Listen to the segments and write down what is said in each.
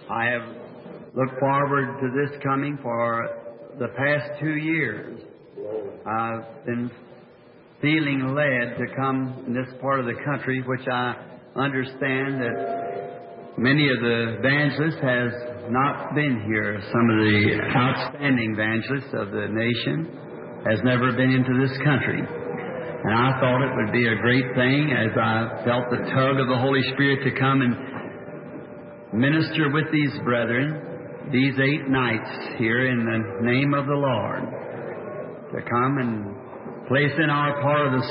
I have looked forward to this coming for the past 2 years. I've been feeling led to come in this part of the country, which I understand that many of the evangelists has not been here. Some of the outstanding evangelists of the nation has never been into this country. And I thought it would be a great thing as I felt the tug of the Holy Spirit to come and minister with these brethren these 8 nights here in the name of the Lord. To come and place in our part of the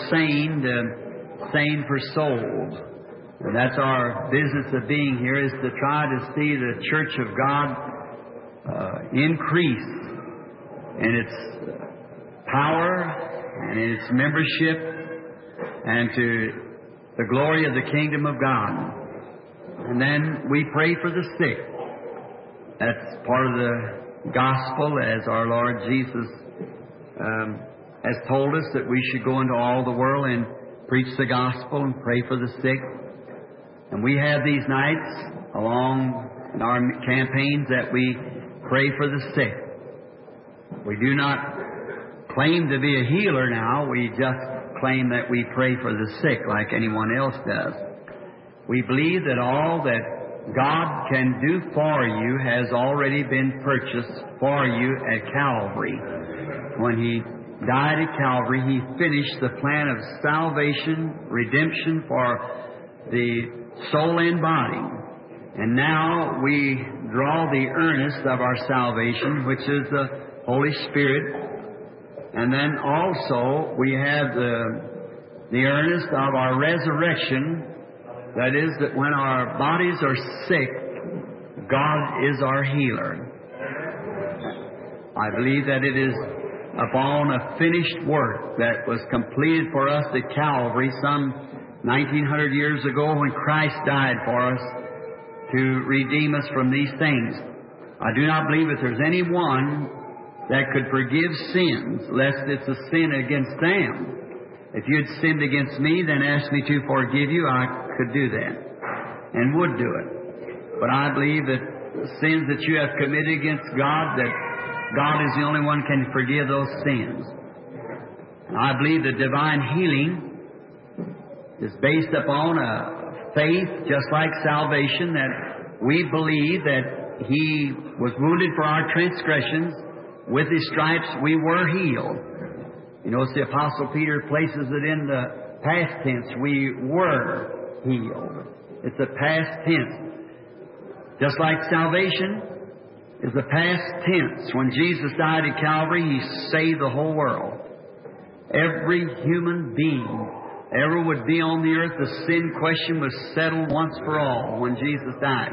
sane for souls. And that's our business of being here, is to try to see the Church of God increase in its power and in its membership and to the glory of the kingdom of God. And then we pray for the sick. That's part of the gospel, as our Lord Jesus has told us that we should go into all the world and preach the gospel and pray for the sick. And we have these nights along in our campaigns that we pray for the sick. We do not claim to be a healer now. We just claim that we pray for the sick like anyone else does. We believe that all that God can do for you has already been purchased for you at Calvary. When He died at Calvary, He finished the plan of salvation, redemption for the soul and body. And now we draw the earnest of our salvation, which is the Holy Spirit. And then also we have the earnest of our resurrection. That is, that when our bodies are sick, God is our healer. I believe that it is upon a finished work that was completed for us at Calvary some 1900 years ago, when Christ died for us to redeem us from these things. I do not believe that there's anyone that could forgive sins, lest it's a sin against them. If you had sinned against me, then ask me to forgive you, I could do that, and would do it. But I believe that the sins that you have committed against God, that God is the only one who can forgive those sins. And I believe that divine healing is based upon a faith, just like salvation, that we believe that He was wounded for our transgressions. With His stripes we were healed. You notice the Apostle Peter places it in the past tense. We were healed. It's a past tense. Just like salvation is a past tense. When Jesus died at Calvary, He saved the whole world. Every human being ever would be on the earth, the sin question was settled once for all when Jesus died.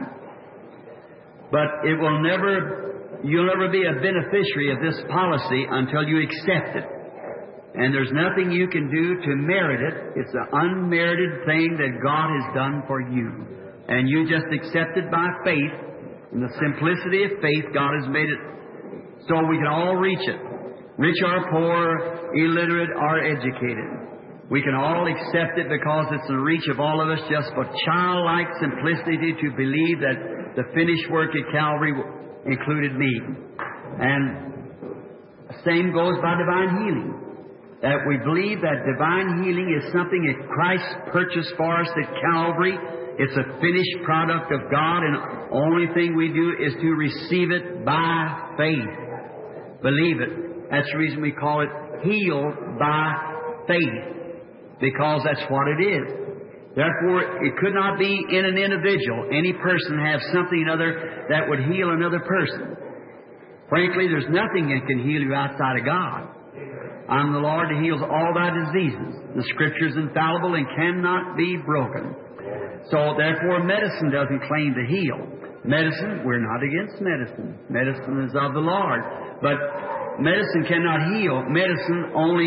But you'll never be a beneficiary of this policy until you accept it. And there's nothing you can do to merit it. It's an unmerited thing that God has done for you. And you just accept it by faith. In the simplicity of faith, God has made it so we can all reach it. Rich or poor, illiterate or educated. We can all accept it because it's in reach of all of us, just for childlike simplicity to believe that the finished work at Calvary included me. And the same goes by divine healing. That we believe that divine healing is something that Christ purchased for us at Calvary. It's a finished product of God, and the only thing we do is to receive it by faith. Believe it. That's the reason we call it healed by faith, because that's what it is. Therefore, it could not be in an individual. Any person have something other that would heal another person. Frankly, there's nothing that can heal you outside of God. I'm the Lord that heals all thy diseases. The Scripture is infallible and cannot be broken. So, therefore, medicine doesn't claim to heal. Medicine, we're not against medicine. Medicine is of the Lord. But medicine cannot heal. Medicine only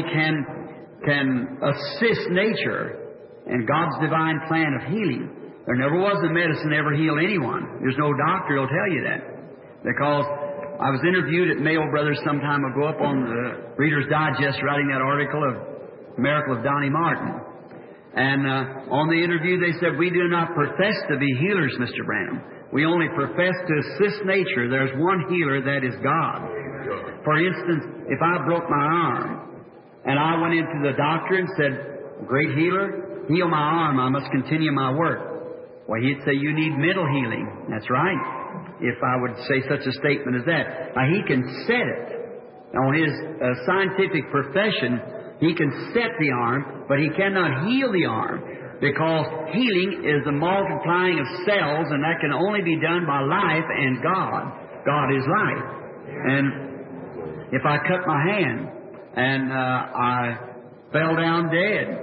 can assist nature and God's divine plan of healing. There never was a medicine ever heal anyone. There's no doctor who'll tell you that. Because I was interviewed at Mayo Brothers some time ago up on the Reader's Digest writing that article of Miracle of Donnie Martin. And on the interview they said, "We do not profess to be healers, Mr. Branham, We only profess to assist nature. There's one healer, that is God. For instance, if I broke my arm and I went into the doctor and said, "Great healer, heal my arm, I must continue my work," well, he'd say, "You need mental healing." That's right. If I would say such a statement as that. Now, he can set it. On his scientific profession, he can set the arm, but he cannot heal the arm, because healing is the multiplying of cells, and that can only be done by life and God. God is life. And if I cut my hand and I fell down dead,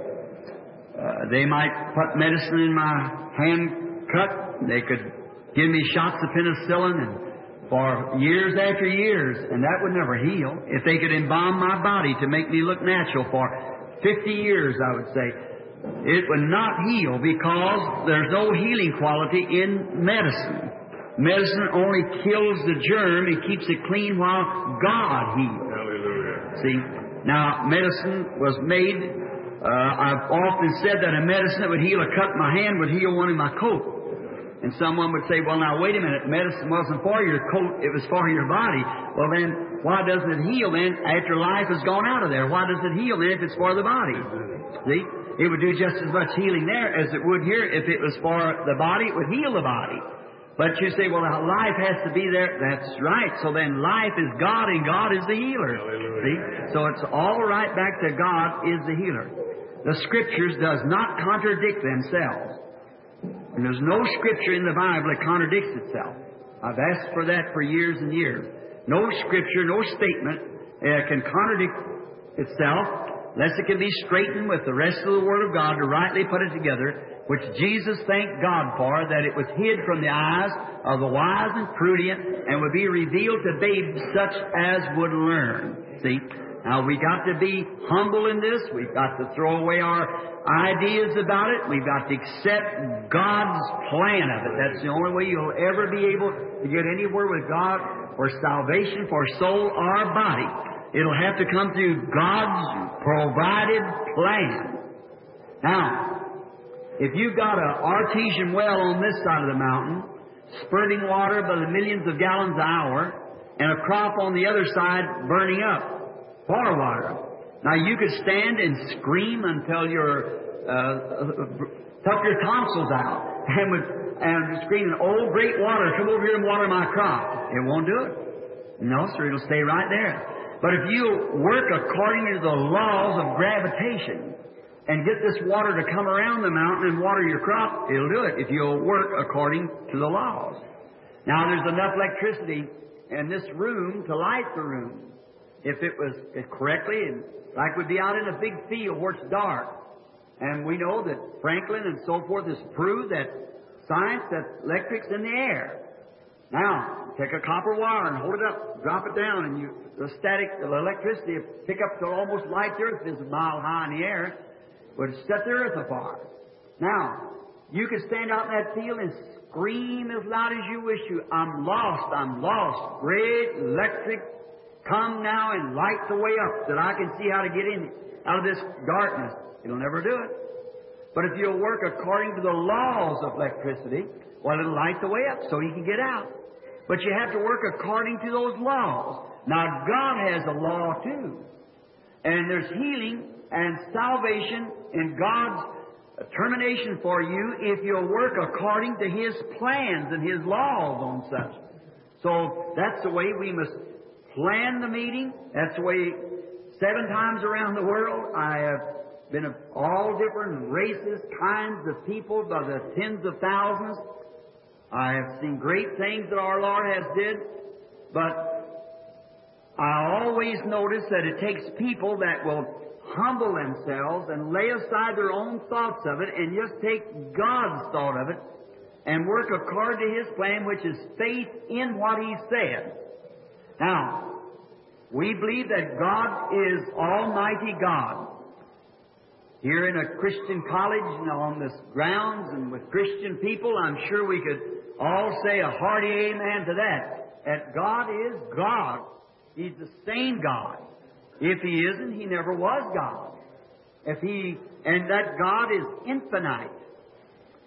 they might put medicine in my hand cut. They could give me shots of penicillin and for years after years, and that would never heal. If they could embalm my body to make me look natural for 50 years, I would say, it would not heal, because there's no healing quality in medicine. Medicine only kills the germ and keeps it clean while God heals. Hallelujah. See? Now, medicine was made, I've often said that a medicine that would heal a cut in my hand would heal one in my coat. And someone would say, "Well, now, wait a minute, medicine wasn't for your coat, it was for your body." Well, then, why doesn't it heal then after life has gone out of there? Why does it heal then if it's for the body? See? It would do just as much healing there as it would here. If it was for the body, it would heal the body. But you say, "Well, life has to be there." That's right. So then life is God and God is the healer. See? So it's all right back to God is the healer. The Scriptures does not contradict themselves. And there's no Scripture in the Bible that contradicts itself. I've asked for that for years and years. No Scripture, no statement can contradict itself, unless it can be straightened with the rest of the Word of God to rightly put it together, which Jesus thanked God for, that it was hid from the eyes of the wise and prudent, and would be revealed to babes such as would learn. See? Now, we got to be humble in this. We've got to throw away our ideas about it. We've got to accept God's plan of it. That's the only way you'll ever be able to get anywhere with God for salvation, for soul or body. It'll have to come through God's provided plan. Now, if you've got an artesian well on this side of the mountain, spurting water by the millions of gallons an hour, and a crop on the other side burning up, for water. Now, you could stand and scream until took your tonsils out and scream, "Oh, great water, come over here and water my crop." It won't do it. No, sir, it'll stay right there. But if you work according to the laws of gravitation and get this water to come around the mountain and water your crop, it'll do it if you'll work according to the laws. Now, there's enough electricity in this room to light the room. If it was correctly, and like we'd be out in a big field where it's dark. And we know that Franklin and so forth has proved that science, that electric's in the air. Now, take a copper wire and hold it up, drop it down, and the electricity will pick up to almost light the earth. It's a mile high in the air, would set the earth afire. Now, you could stand out in that field and scream as loud as you wish to, "I'm lost, I'm lost. Great electric, come now and light the way up that I can see how to get in out of this darkness." It'll never do it. But if you'll work according to the laws of electricity, well, it'll light the way up so you can get out. But you have to work according to those laws. Now, God has a law too. And there's healing and salvation in God's termination for you if you'll work according to His plans and His laws on such. So that's the way we must plan the meeting. That's the way 7 times around the world I have been of all different races, kinds of people, by the tens of thousands. I have seen great things that our Lord has did, but I always notice that it takes people that will humble themselves and lay aside their own thoughts of it and just take God's thought of it and work according to His plan, which is faith in what He said. Now, we believe that God is Almighty God. Here in a Christian college and on this grounds and with Christian people, I'm sure we could all say a hearty amen to that. That God is God. He's the same God. If He isn't, He never was God. And that God is infinite.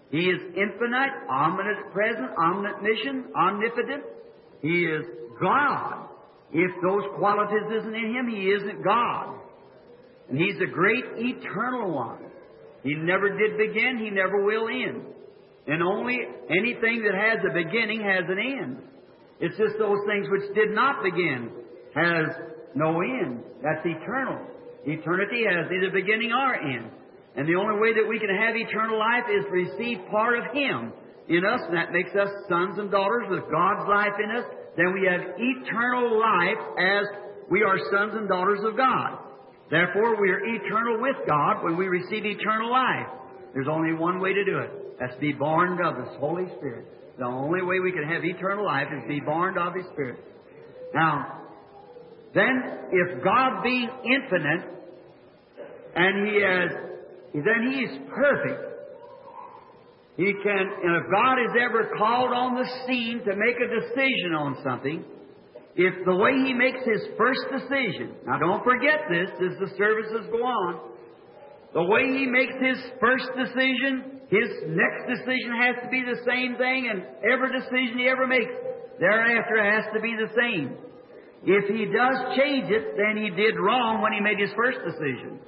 He is infinite, omnipresent, omnipotent. He is God. If those qualities isn't in Him, He isn't God. And He's a great eternal one. He never did begin, He never will end. And only anything that has a beginning has an end. It's just those things which did not begin has no end. That's eternal. Eternity has neither beginning or end. And the only way that we can have eternal life is to receive part of Him in us, and that makes us sons and daughters with God's life in us. Then we have eternal life as we are sons and daughters of God. Therefore, we are eternal with God when we receive eternal life. There's only one way to do it. That's to be born of the Holy Spirit. The only way we can have eternal life is to be born of His Spirit. Now, then, if God being infinite, and then He is perfect. And if God is ever called on the scene to make a decision on something, if the way He makes His first decision, now don't forget this as the services go on, the way He makes His first decision, His next decision has to be the same thing, and every decision He ever makes thereafter has to be the same. If He does change it, then He did wrong when He made His first decision.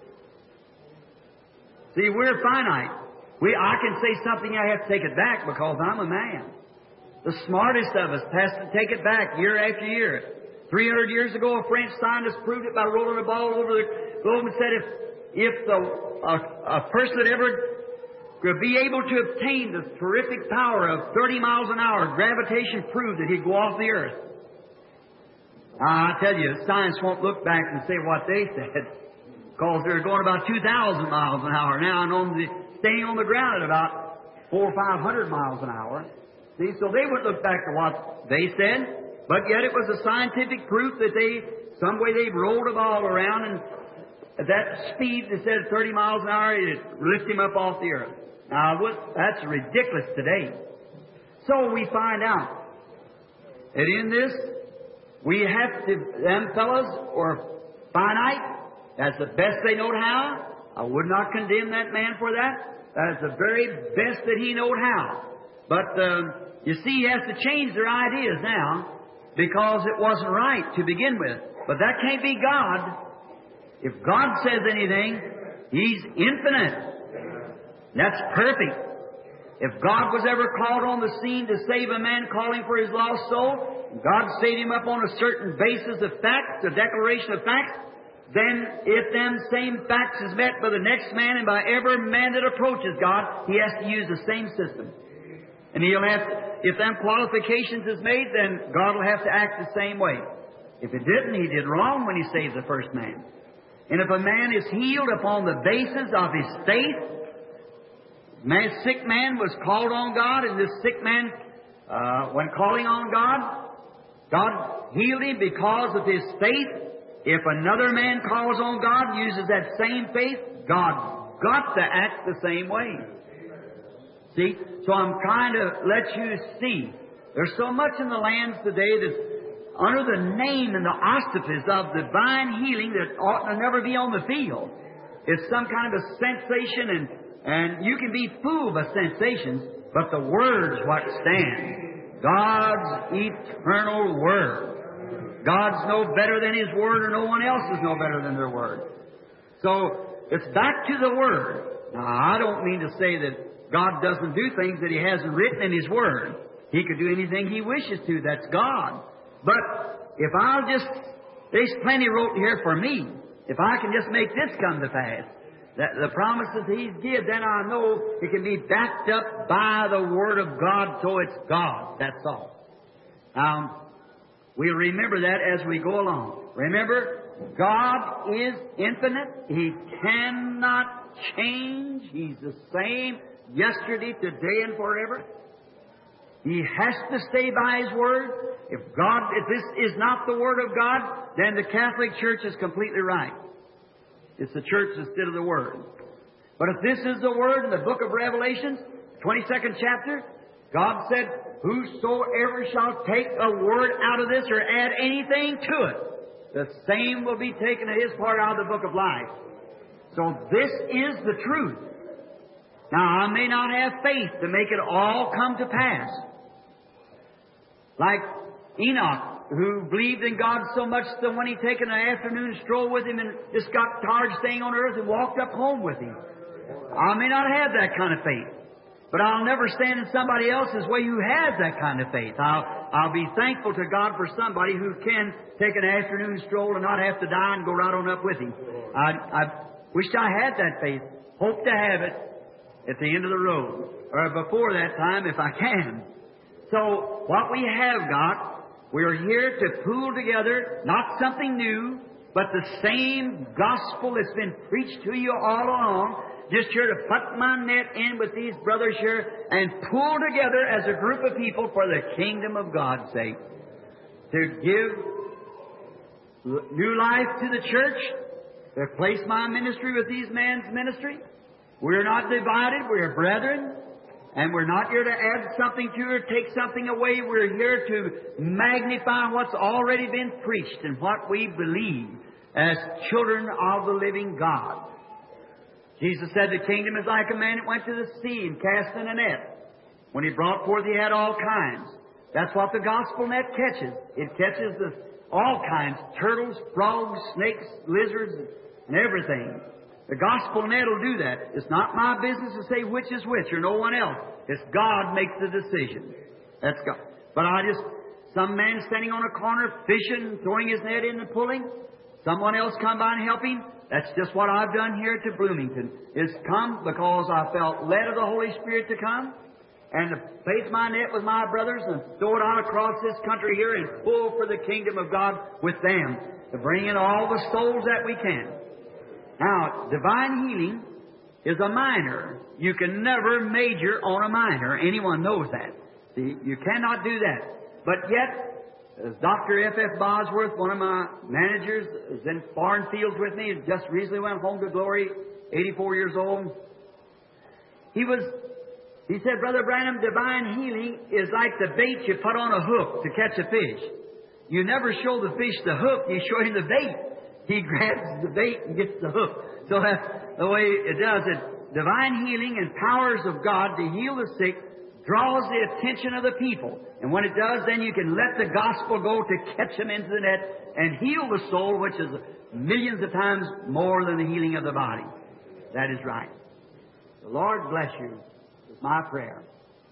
See, we're finite. I can say something, I have to take it back because I'm a man. The smartest of us has to take it back year after year. 300 years ago, a French scientist proved it by rolling a ball over the globe and said if a person that ever could be able to obtain the terrific power of 30 miles an hour, gravitation proved that he'd go off the earth. I tell you, science won't look back and say what they said, because they're going about 2,000 miles an hour now and staying on the ground at about 400 or 500 miles an hour. See, so they wouldn't look back to what they said, but yet it was a scientific proof that some way they rolled a ball around, and at that speed, they said 30 miles an hour, it lift him up off the earth. Now, that's ridiculous today. So we find out that in this, we have to, them fellows are finite. That's the best they know how. I would not condemn that man for that. That's the very best that he knowed how. But you see, he has to change their ideas now because it wasn't right to begin with. But that can't be God. If God says anything, He's infinite. That's perfect. If God was ever called on the scene to save a man calling for his lost soul, God saved him up on a certain basis of facts, a declaration of facts, then if them same facts is met by the next man and by every man that approaches God, he has to use the same system. And he'll have to, if them qualifications is made, then God will have to act the same way. If it didn't, he did wrong when he saved the first man. And if a man is healed upon the basis of his faith, sick man was called on God, and this sick man, when calling on God, God healed him because of his faith. If another man calls on God, uses that same faith, God got to act the same way. See? So I'm trying to let you see. There's so much in the lands today that's under the name and the auspices of divine healing that ought to never be on the field. It's some kind of sensation, and you can be fooled by sensations, but the Word's what stands. God's eternal Word. God's no better than His Word, or no one else is no better than their Word. So, it's back to the Word. Now, I don't mean to say that God doesn't do things that He hasn't written in His Word. He could do anything He wishes to. That's God. But if there's plenty wrote here for me. If I can just make this come to pass, that the promises He's give, then I know it can be backed up by the Word of God, so it's God. That's all. We'll remember that as we go along. Remember, God is infinite. He cannot change. He's the same yesterday, today, and forever. He has to stay by His Word. If this is not the Word of God, then the Catholic Church is completely right. It's the Church instead of the Word. But if this is the Word in the book of Revelation, 22nd chapter, God said, whosoever shall take a word out of this or add anything to it, the same will be taken to his part out of the book of life. So this is the truth. Now, I may not have faith to make it all come to pass. Like Enoch, who believed in God so much that when he taken an afternoon stroll with him and just got tired staying on earth and walked up home with him. I may not have that kind of faith, but I'll never stand in somebody else's way who has that kind of faith. I'll be thankful to God for somebody who can take an afternoon stroll and not have to die and go right on up with him. I wished I had that faith. Hope to have it at the end of the road, or before that time if I can. So what we have got, we're here to pool together, not something new, but the same gospel that's been preached to you all along. Just here to put my net in with these brothers here and pull together as a group of people for the kingdom of God's sake. To give new life to the church, to place my ministry with these men's ministry. We're not divided, we're brethren, and we're not here to add something to or take something away. We're here to magnify what's already been preached and what we believe as children of the living God. Jesus said the kingdom is like a man that went to the sea and cast in a net. When he brought forth, he had all kinds. That's what the gospel net catches. It catches all kinds, turtles, frogs, snakes, lizards, and everything. The gospel net will do that. It's not my business to say which is which or no one else. It's God makes the decision. That's God. But some man standing on a corner fishing, throwing his net in and pulling. Someone else come by and help him. That's just what I've done here to Bloomington. It's come because I felt led of the Holy Spirit to come and to place my net with my brothers and throw it out across this country here and pull for the kingdom of God with them to bring in all the souls that we can. Now, divine healing is a minor. You can never major on a minor. Anyone knows that. See, you cannot do that. But yet, as Dr. F.F. Bosworth, one of my managers, is in foreign fields with me, just recently went home to glory, 84 years old. He said, Brother Branham, divine healing is like the bait you put on a hook to catch a fish. You never show the fish the hook, you show him the bait. He grabs the bait and gets the hook. So that's the way it does it. Divine healing and powers of God to heal the sick draws the attention of the people. And when it does, then you can let the gospel go to catch them into the net and heal the soul, which is millions of times more than the healing of the body. That is right. The Lord bless you, is my prayer.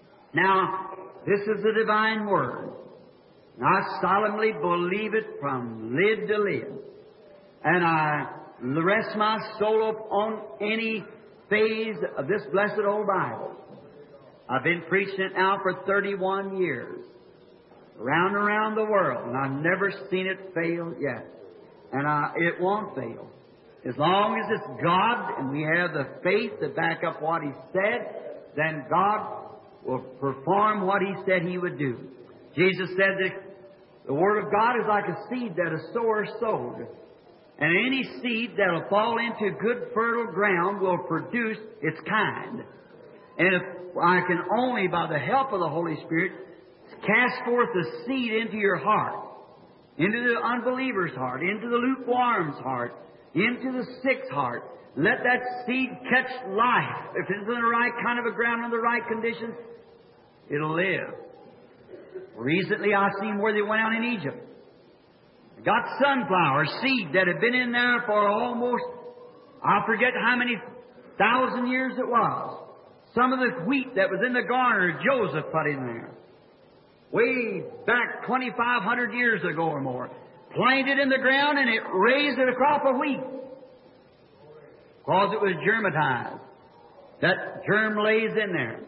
Now, this is the divine word. And I solemnly believe it from lid to lid. And I rest my soul upon any phase of this blessed old Bible. I've been preaching it now for 31 years, around and around the world, and I've never seen it fail yet. And it won't fail. As long as it's God and we have the faith to back up what He said, then God will perform what He said He would do. Jesus said that the Word of God is like a seed that a sower sowed. And any seed that will fall into good fertile ground will produce its kind. And if I can only, by the help of the Holy Spirit, cast forth the seed into your heart, into the unbeliever's heart, into the lukewarm's heart, into the sick's heart, let that seed catch life. If it's in the right kind of a ground, in the right conditions, it'll live. Recently I seen where they went out in Egypt. Got sunflower seed that had been in there for almost, I forget how many thousand years it was. Some of the wheat that was in the garner Joseph put in there. Way back 2,500 years ago or more. Planted in the ground and it raised a crop of wheat. Because it was germatized. That germ lays in there.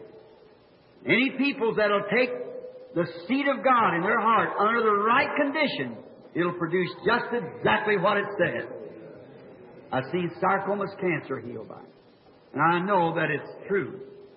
Any peoples that will take the seed of God in their heart under the right condition, it'll produce just exactly what it said. I've seen sarcomas cancer healed by it. And I know that it's true.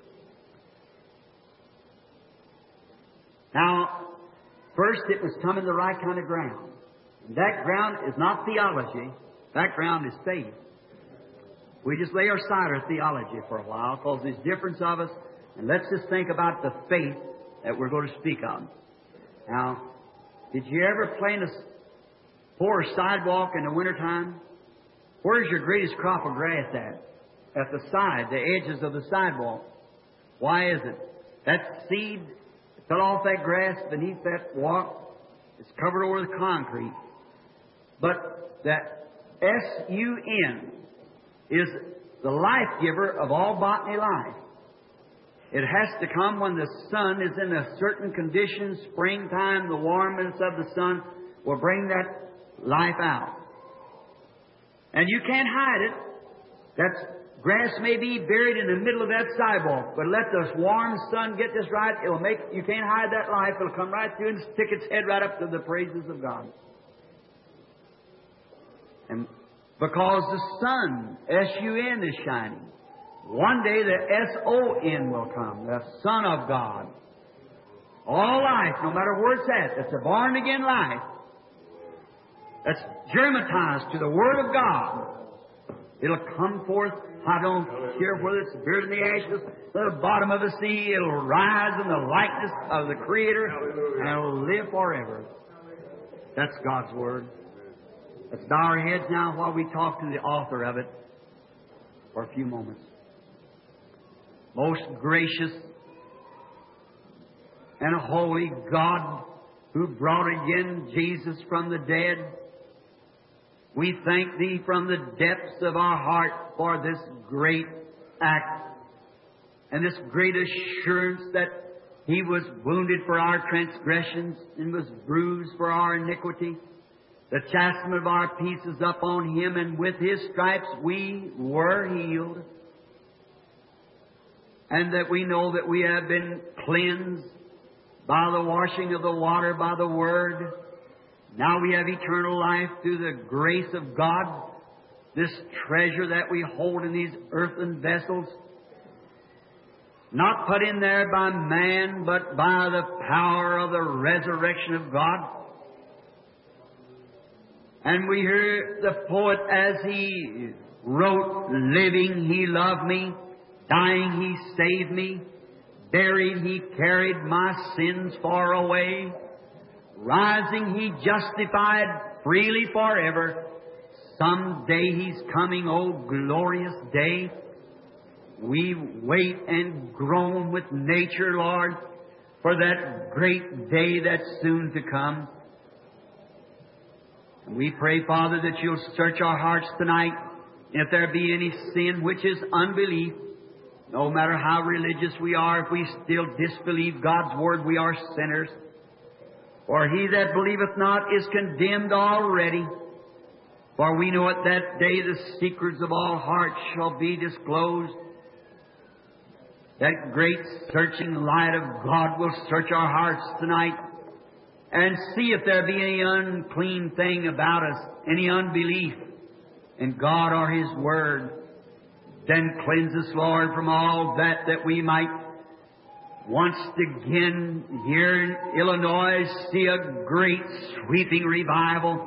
Now, first it must come in the right kind of ground. And that ground is not theology. That ground is faith. We just lay aside our theology for a while because there's difference of us. And let's just think about the faith that we're going to speak of. Now, did you ever plan to pour a sidewalk in the wintertime? Where's your greatest crop of grass at? at the side, the edges of the sidewalk. Why is it? That seed fell off that grass beneath that walk. It's covered over the concrete. But that S-U-N is the life giver of all botany life. It has to come when the sun is in a certain condition. Springtime, the warmness of the sun will bring that life out. And you can't hide it. That grass may be buried in the middle of that sidewalk, but let the warm sun get this right. It'll make, you can't hide that life. It'll come right through and stick its head right up to the praises of God. And because the sun, S-U-N, is shining, one day the S-O-N will come, the Son of God. All life, no matter where it's at, that's a born-again life, that's germatized to the Word of God. It'll come forth. I don't care whether it's buried in the ashes, the bottom of the sea. It'll rise in the likeness of the Creator, and it'll live forever. That's God's Word. Let's bow our heads now while we talk to the author of it for a few moments. Most gracious and holy God, who brought again Jesus from the dead, we thank Thee from the depths of our heart for this great act and this great assurance that He was wounded for our transgressions and was bruised for our iniquity. The chastisement of our peace is upon Him, and with His stripes we were healed. And that we know that we have been cleansed by the washing of the water, by the Word. Now we have eternal life through the grace of God, this treasure that we hold in these earthen vessels, not put in there by man, but by the power of the resurrection of God. And we hear the poet as he wrote, living He loved me, dying He saved me, buried He carried my sins far away, rising He justified freely forever. Someday He's coming, oh glorious day. We wait and groan with nature, Lord, for that great day that's soon to come. And we pray, Father, that You'll search our hearts tonight. If there be any sin which is unbelief, no matter how religious we are, if we still disbelieve God's Word, we are sinners. For he that believeth not is condemned already. For we know at that day the secrets of all hearts shall be disclosed. That great searching light of God will search our hearts tonight and see if there be any unclean thing about us, any unbelief in God or His Word. Then cleanse us, Lord, from all that we might once again here in Illinois see a great sweeping revival.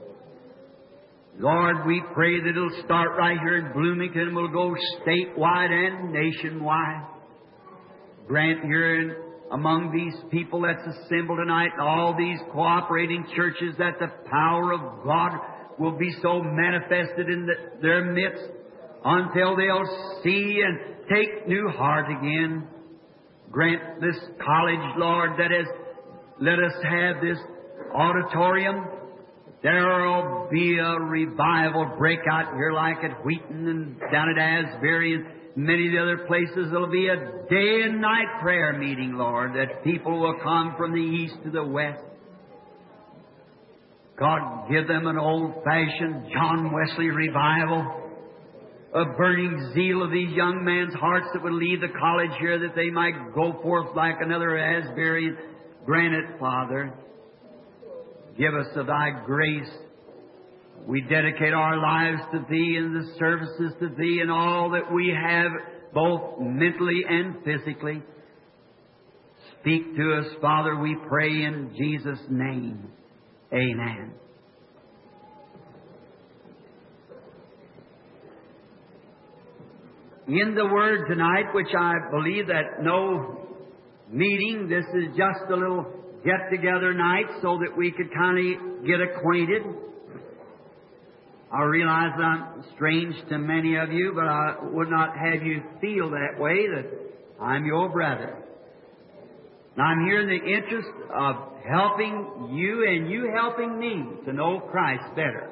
Lord, we pray that it'll start right here in Bloomington and will go statewide and nationwide. Grant here among these people that's assembled tonight and all these cooperating churches that the power of God will be so manifested in their midst until they'll see and take new heart again. Grant this college, Lord, that has let us have this auditorium. There'll be a revival break out here like at Wheaton and down at Asbury and many of the other places. There'll be a day and night prayer meeting, Lord, that people will come from the east to the west. God, give them an old-fashioned John Wesley revival, a burning zeal of these young men's hearts that would leave the college here, that they might go forth like another Asbury. Grant it, Father. Give us of Thy grace. We dedicate our lives to Thee and the services to Thee and all that we have, both mentally and physically. Speak to us, Father, we pray in Jesus' name. Amen. In the Word tonight, which I believe that no meeting, this is just a little get-together night so that we could kind of get acquainted. I realize that I'm strange to many of you, but I would not have you feel that way, that I'm your brother. And I'm here in the interest of helping you and you helping me to know Christ better.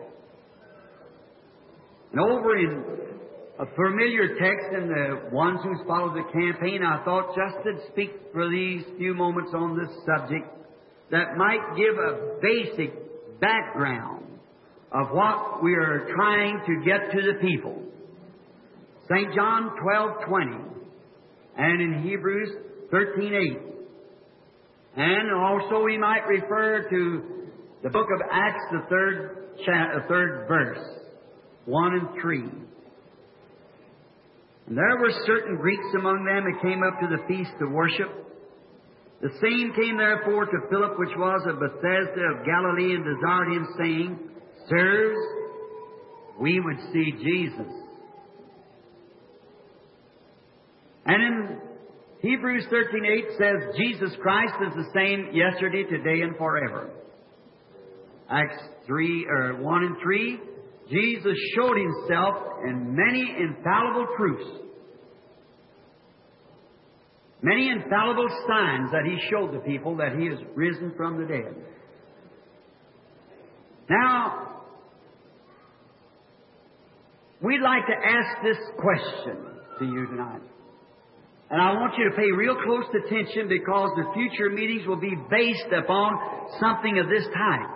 And over in a familiar text in the ones who followed the campaign, I thought just to speak for these few moments on this subject that might give a basic background of what we are trying to get to the people. St. John 12:20 and in Hebrews 13:8. And also we might refer to the book of Acts, the third verse, 1 and 3. And there were certain Greeks among them that came up to the feast to worship. The same came therefore to Philip, which was of Bethsaida of Galilee, and desired him, saying, Sirs, we would see Jesus. And in Hebrews 13:8 says, Jesus Christ is the same yesterday, today, and forever. Acts 1 and 3, Jesus showed Himself in many infallible proofs, many infallible signs that He showed the people that He is risen from the dead. Now, we'd like to ask this question to you tonight. And I want you to pay real close attention, because the future meetings will be based upon something of this type.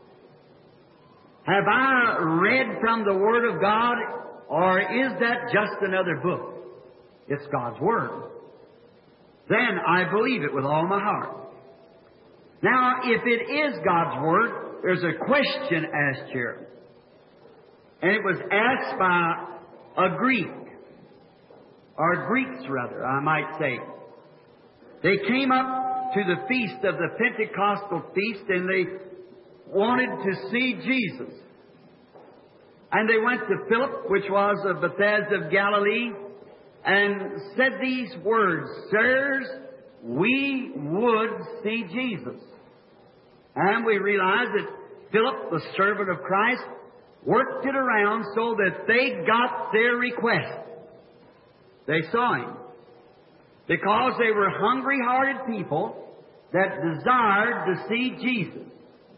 Have I read from the Word of God, or is that just another book? It's God's Word. Then I believe it with all my heart. Now, if it is God's Word, there's a question asked here. And it was asked by a Greek. Or Greeks, rather, I might say. They came up to the feast of the Pentecostal feast, and they wanted to see Jesus. And they went to Philip, which was of Bethsaida of Galilee, and said these words, Sirs, we would see Jesus. And we realize that Philip, the servant of Christ, worked it around so that they got their request. They saw Him. Because they were hungry-hearted people that desired to see Jesus.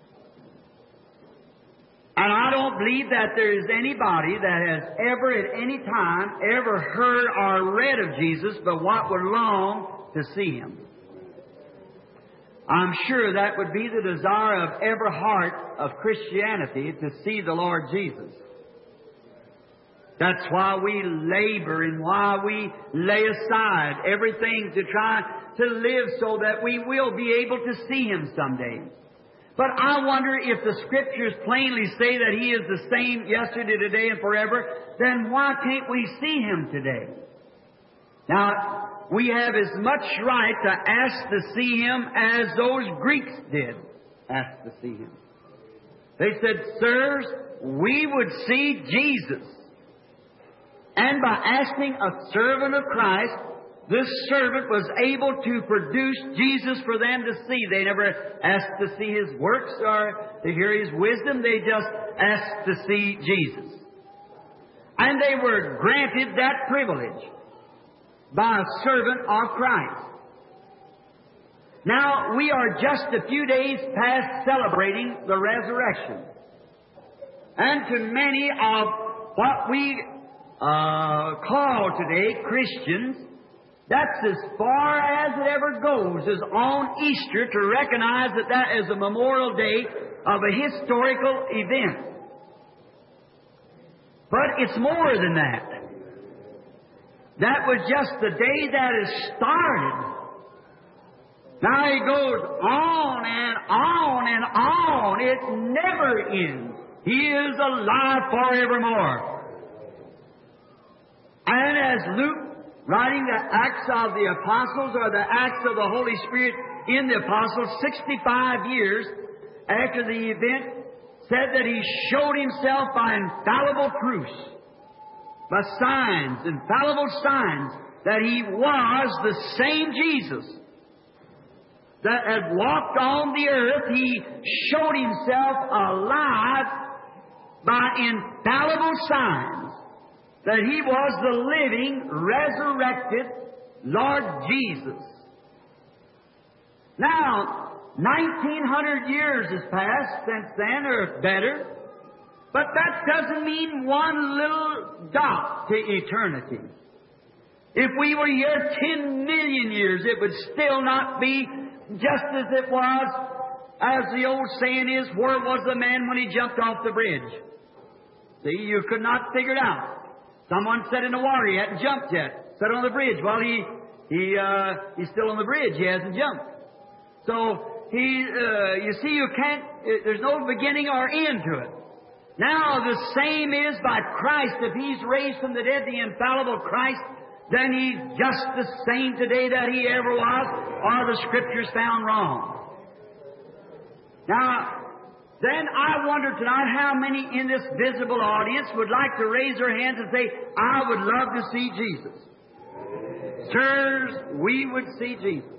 And I don't believe that there is anybody that has ever at any time ever heard or read of Jesus but what would long to see Him. I'm sure that would be the desire of every heart of Christianity, to see the Lord Jesus. That's why we labor and why we lay aside everything to try to live so that we will be able to see Him someday. But I wonder, if the Scriptures plainly say that He is the same yesterday, today, and forever, then why can't we see Him today? Now, we have as much right to ask to see Him as those Greeks did ask to see Him. They said, Sirs, we would see Jesus. And by asking a servant of Christ, this servant was able to produce Jesus for them to see. They never asked to see His works or to hear His wisdom. They just asked to see Jesus. And they were granted that privilege by a servant of Christ. Now, we are just a few days past celebrating the resurrection. And to many of what we call today Christians, that's as far as it ever goes, is on Easter, to recognize that that is a memorial day of a historical event. But it's more than that. That was just the day that it started. Now it goes on and on and on. It never ends. He is alive forevermore. And as Luke, writing the Acts of the Apostles, or the Acts of the Holy Spirit in the Apostles, 65 years after the event, said that He showed Himself by infallible proofs, by signs, infallible signs, that He was the same Jesus that had walked on the earth. He showed Himself alive by infallible signs that He was the living, resurrected Lord Jesus. Now, 1900 years has passed since then, or better, but that doesn't mean one little dot to eternity. If we were here 10 million years, it would still not be just as it was. As the old saying is, where was the man when he jumped off the bridge? See, you could not figure it out. Someone said in the water, he hadn't jumped yet. Sat on the bridge. Well, he's still on the bridge. He hasn't jumped. So, you see, you can't, there's no beginning or end to it. Now, the same is by Christ. If He's raised from the dead, the infallible Christ, then He's just the same today that He ever was, or the Scriptures found wrong. Now, then I wonder tonight how many in this visible audience would like to raise their hands and say, I would love to see Jesus. Sirs, we would see Jesus.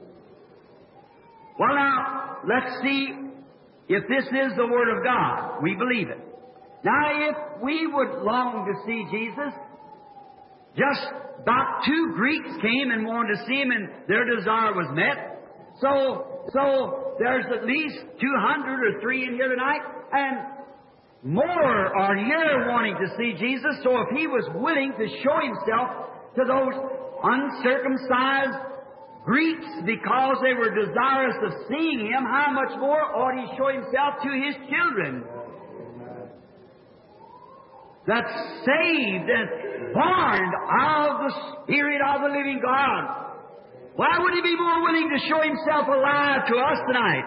Well, now, let's see if this is the Word of God. We believe it. Now, if we would long to see Jesus, just about 2 Greeks came and wanted to see Him, and their desire was met. So there's at least 200 or 3 in here tonight, and more are here wanting to see Jesus. So if He was willing to show Himself to those uncircumcised Greeks because they were desirous of seeing Him, how much more ought He show Himself to His children that's saved and born of the Spirit of the living God? Why would He be more willing to show Himself alive to us tonight?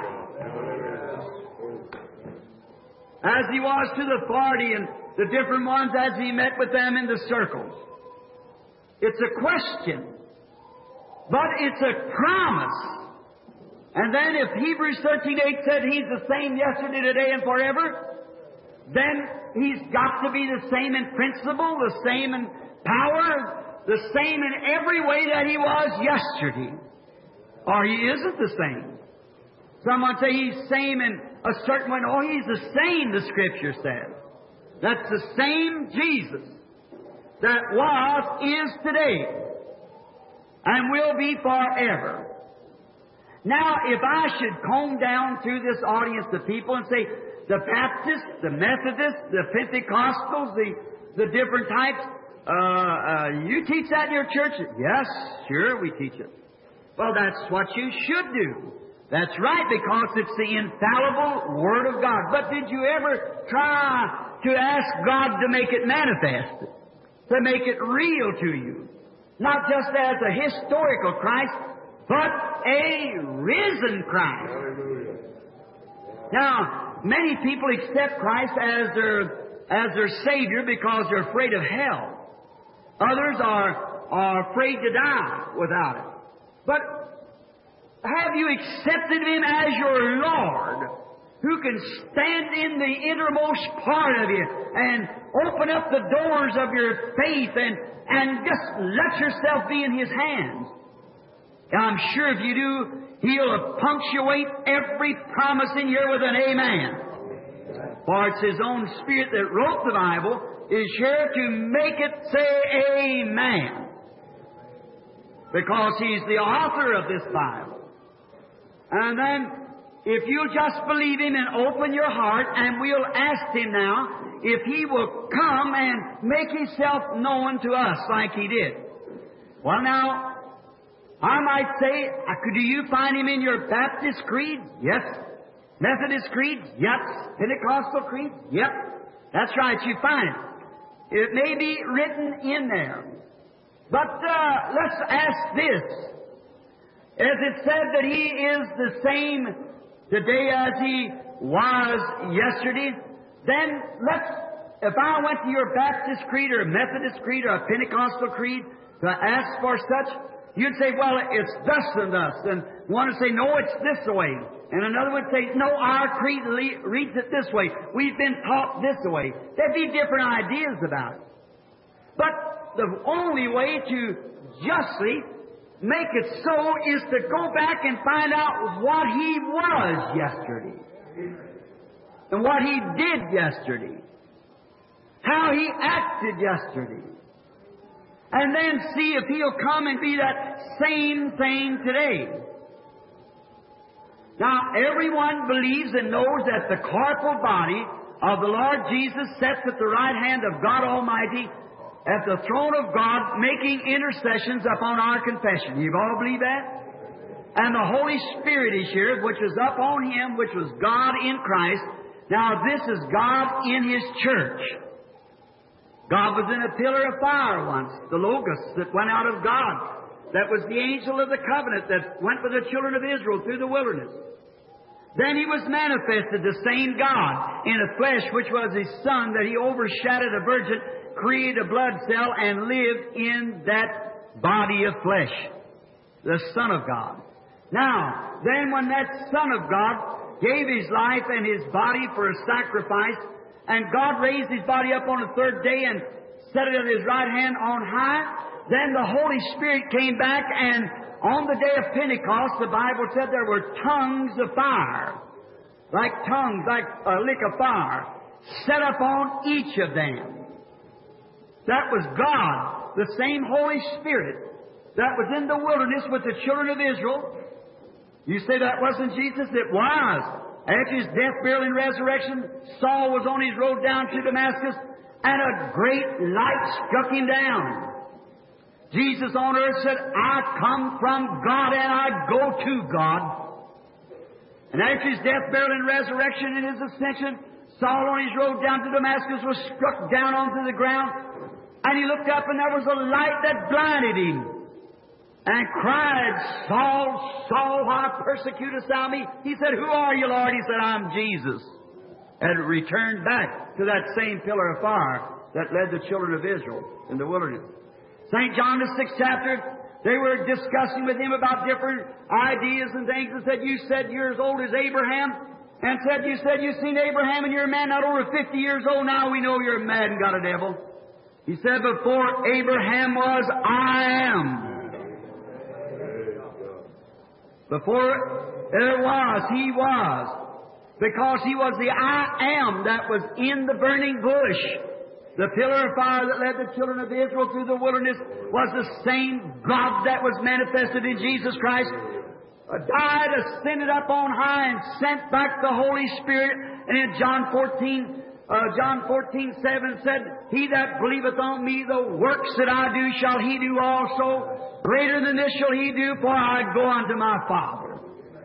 As He was to the 40 and the different ones as He met with them in the circles. It's a question, but it's a promise. And then if Hebrews 13:8 said He's the same yesterday, today, and forever, then He's got to be the same in principle, the same in power, the same in every way that He was yesterday. Or He isn't the same. Someone say He's same in a certain way. Oh, He's the same, the Scripture says. That's the same Jesus that was, is today, and will be forever. Now, if I should comb down through this audience of people and say, the Baptists, the Methodists, the Pentecostals, the different types, you teach that in your church? Yes, sure, we teach it. Well, that's what you should do. That's right, because it's the infallible Word of God. But did you ever try to ask God to make it manifest, to make it real to you? Not just as a historical Christ, but a risen Christ. Now, many people accept Christ as their Savior because they're afraid of hell. Others are afraid to die without it. But have you accepted Him as your Lord, who can stand in the innermost part of you and open up the doors of your faith and just let yourself be in His hands? I'm sure if you do, He'll punctuate every promise in here with an amen. For it's His own Spirit that wrote the Bible is here to make it say amen. Because He's the author of this Bible. And then, if you'll just believe Him and open your heart, and we'll ask Him now if He will come and make Himself known to us like He did. Well, now, I might say, do you find Him in your Baptist creed? Yes. Methodist creed? Yes. Pentecostal creed? Yep. That's right, you find it. It may be written in there. But let's ask this. As it said that He is the same today as He was yesterday, then if I went to your Baptist creed or a Methodist creed or a Pentecostal creed to ask for such, you'd say, well, it's thus and thus. And one would say, no, it's this way. And another would say, no, our creed reads it this way. We've been taught this way. There'd be different ideas about it. But the only way to justly make it so is to go back and find out what He was yesterday and what He did yesterday. how He acted yesterday. And then see if He'll come and be that same thing today. Now, everyone believes and knows that the corporal body of the Lord Jesus sits at the right hand of God Almighty at the throne of God, making intercessions upon our confession. You all believe that? And the Holy Spirit is here, which is up on Him, which was God in Christ. Now, this is God in His church. God was in a pillar of fire once, the Logos that went out of God. That was the angel of the covenant that went with the children of Israel through the wilderness. Then He was manifested, the same God, in a flesh which was His Son, that He overshadowed a virgin, created a blood cell, and lived in that body of flesh. The Son of God. Now, then when that Son of God gave His life and His body for a sacrifice, and God raised His body up on the third day and set it at His right hand on high, then the Holy Spirit came back, and on the day of Pentecost, the Bible said there were tongues of fire, like tongues, like a lick of fire, set upon each of them. That was God, the same Holy Spirit that was in the wilderness with the children of Israel. You say that wasn't Jesus? It was. After His death, burial, and resurrection, Saul was on his road down to Damascus, and a great light struck him down. Jesus on earth said, I come from God and I go to God. And after His death, burial, and resurrection and His ascension, Saul on his road down to Damascus was struck down onto the ground, and he looked up and there was a light that blinded him, and cried, Saul, Saul, why persecutest thou me? He said, Who are you, Lord? He said, I'm Jesus. And returned back to that same pillar of fire that led the children of Israel in the wilderness. St. John, the 6th chapter, they were discussing with him about different ideas and things, and said you're as old as Abraham, and you said you've seen Abraham and you're a man not over 50 years old. Now we know you're mad and got a devil. He said, before Abraham was, I am. Before there was, He was. Because He was the I am that was in the burning bush. The pillar of fire that led the children of Israel through the wilderness was the same God that was manifested in Jesus Christ, died, ascended up on high, and sent back the Holy Spirit. And in John 14:7 said, He that believeth on me, the works that I do shall he do also. Greater than this shall he do, for I go unto my Father.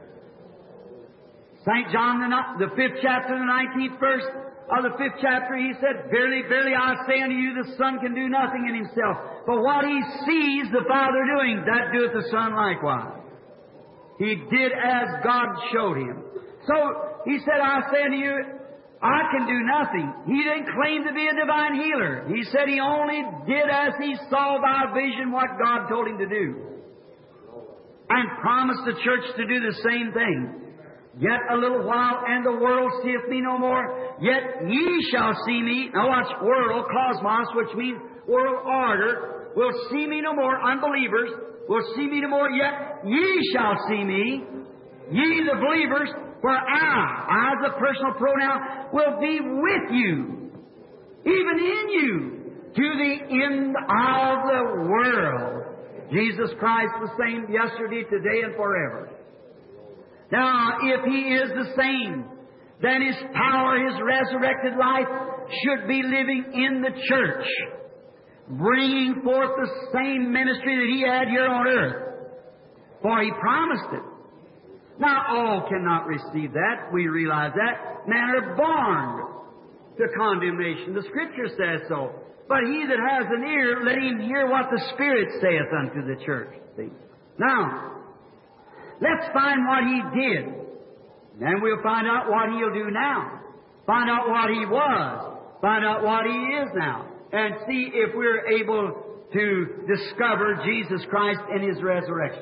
St. John, the 5th chapter, the 19th verse of the 5th chapter, he said, Verily, verily, I say unto you, the Son can do nothing in Himself. But what He sees the Father doing, that doeth the Son likewise. He did as God showed Him. So, He said, I say unto you, I can do nothing. He didn't claim to be a divine healer. He said He only did as He saw by vision what God told Him to do. And promised the church to do the same thing. Yet a little while, and the world seeth me no more. Yet ye shall see me. Now watch, world, cosmos, which means world order, will see me no more. Unbelievers will see me no more. Yet ye shall see me. Ye the believers, for I as a personal pronoun, will be with you, even in you, to the end of the world. Jesus Christ the same yesterday, today, and forever. Now, if He is the same, then His power, His resurrected life, should be living in the church, bringing forth the same ministry that He had here on earth. For He promised it. Now, all cannot receive that. We realize that. Men are born to condemnation. The Scripture says so. But he that has an ear, let him hear what the Spirit saith unto the church. See? Now, let's find what He did. Then we'll find out what He'll do now. Find out what He was. Find out what He is now. And see if we're able to discover Jesus Christ in His resurrection.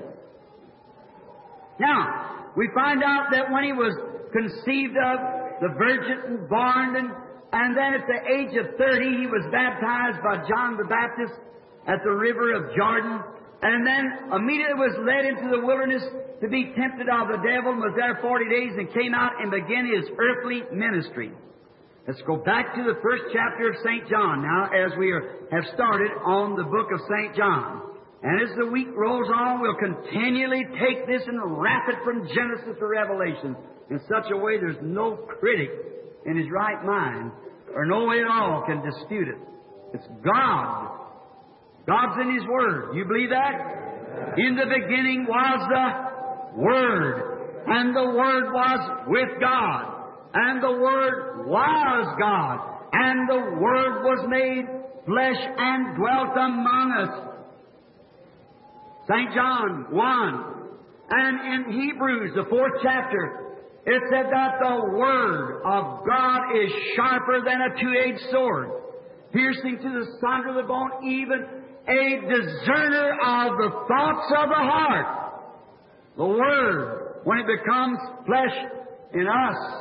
Now, we find out that when He was conceived of, the virgin and born, and then at the age of 30 He was baptized by John the Baptist at the river of Jordan. And then immediately was led into the wilderness to be tempted of the devil, and was there 40 days, and came out and began His earthly ministry. Let's go back to the first chapter of St. John now, as we have started on the book of St. John. And as the week rolls on, we'll continually take this and wrap it from Genesis to Revelation in such a way there's no critic in his right mind, or no way at all can dispute it. It's God. God's in His Word. You believe that? In the beginning was the Word, and the Word was with God. And the Word was God, and the Word was made flesh and dwelt among us. St. John 1. And in Hebrews, the 4th chapter, it said that the Word of God is sharper than a two-edged sword, piercing to the sunder of the bone, even a discerner of the thoughts of the heart. The Word, when it becomes flesh in us.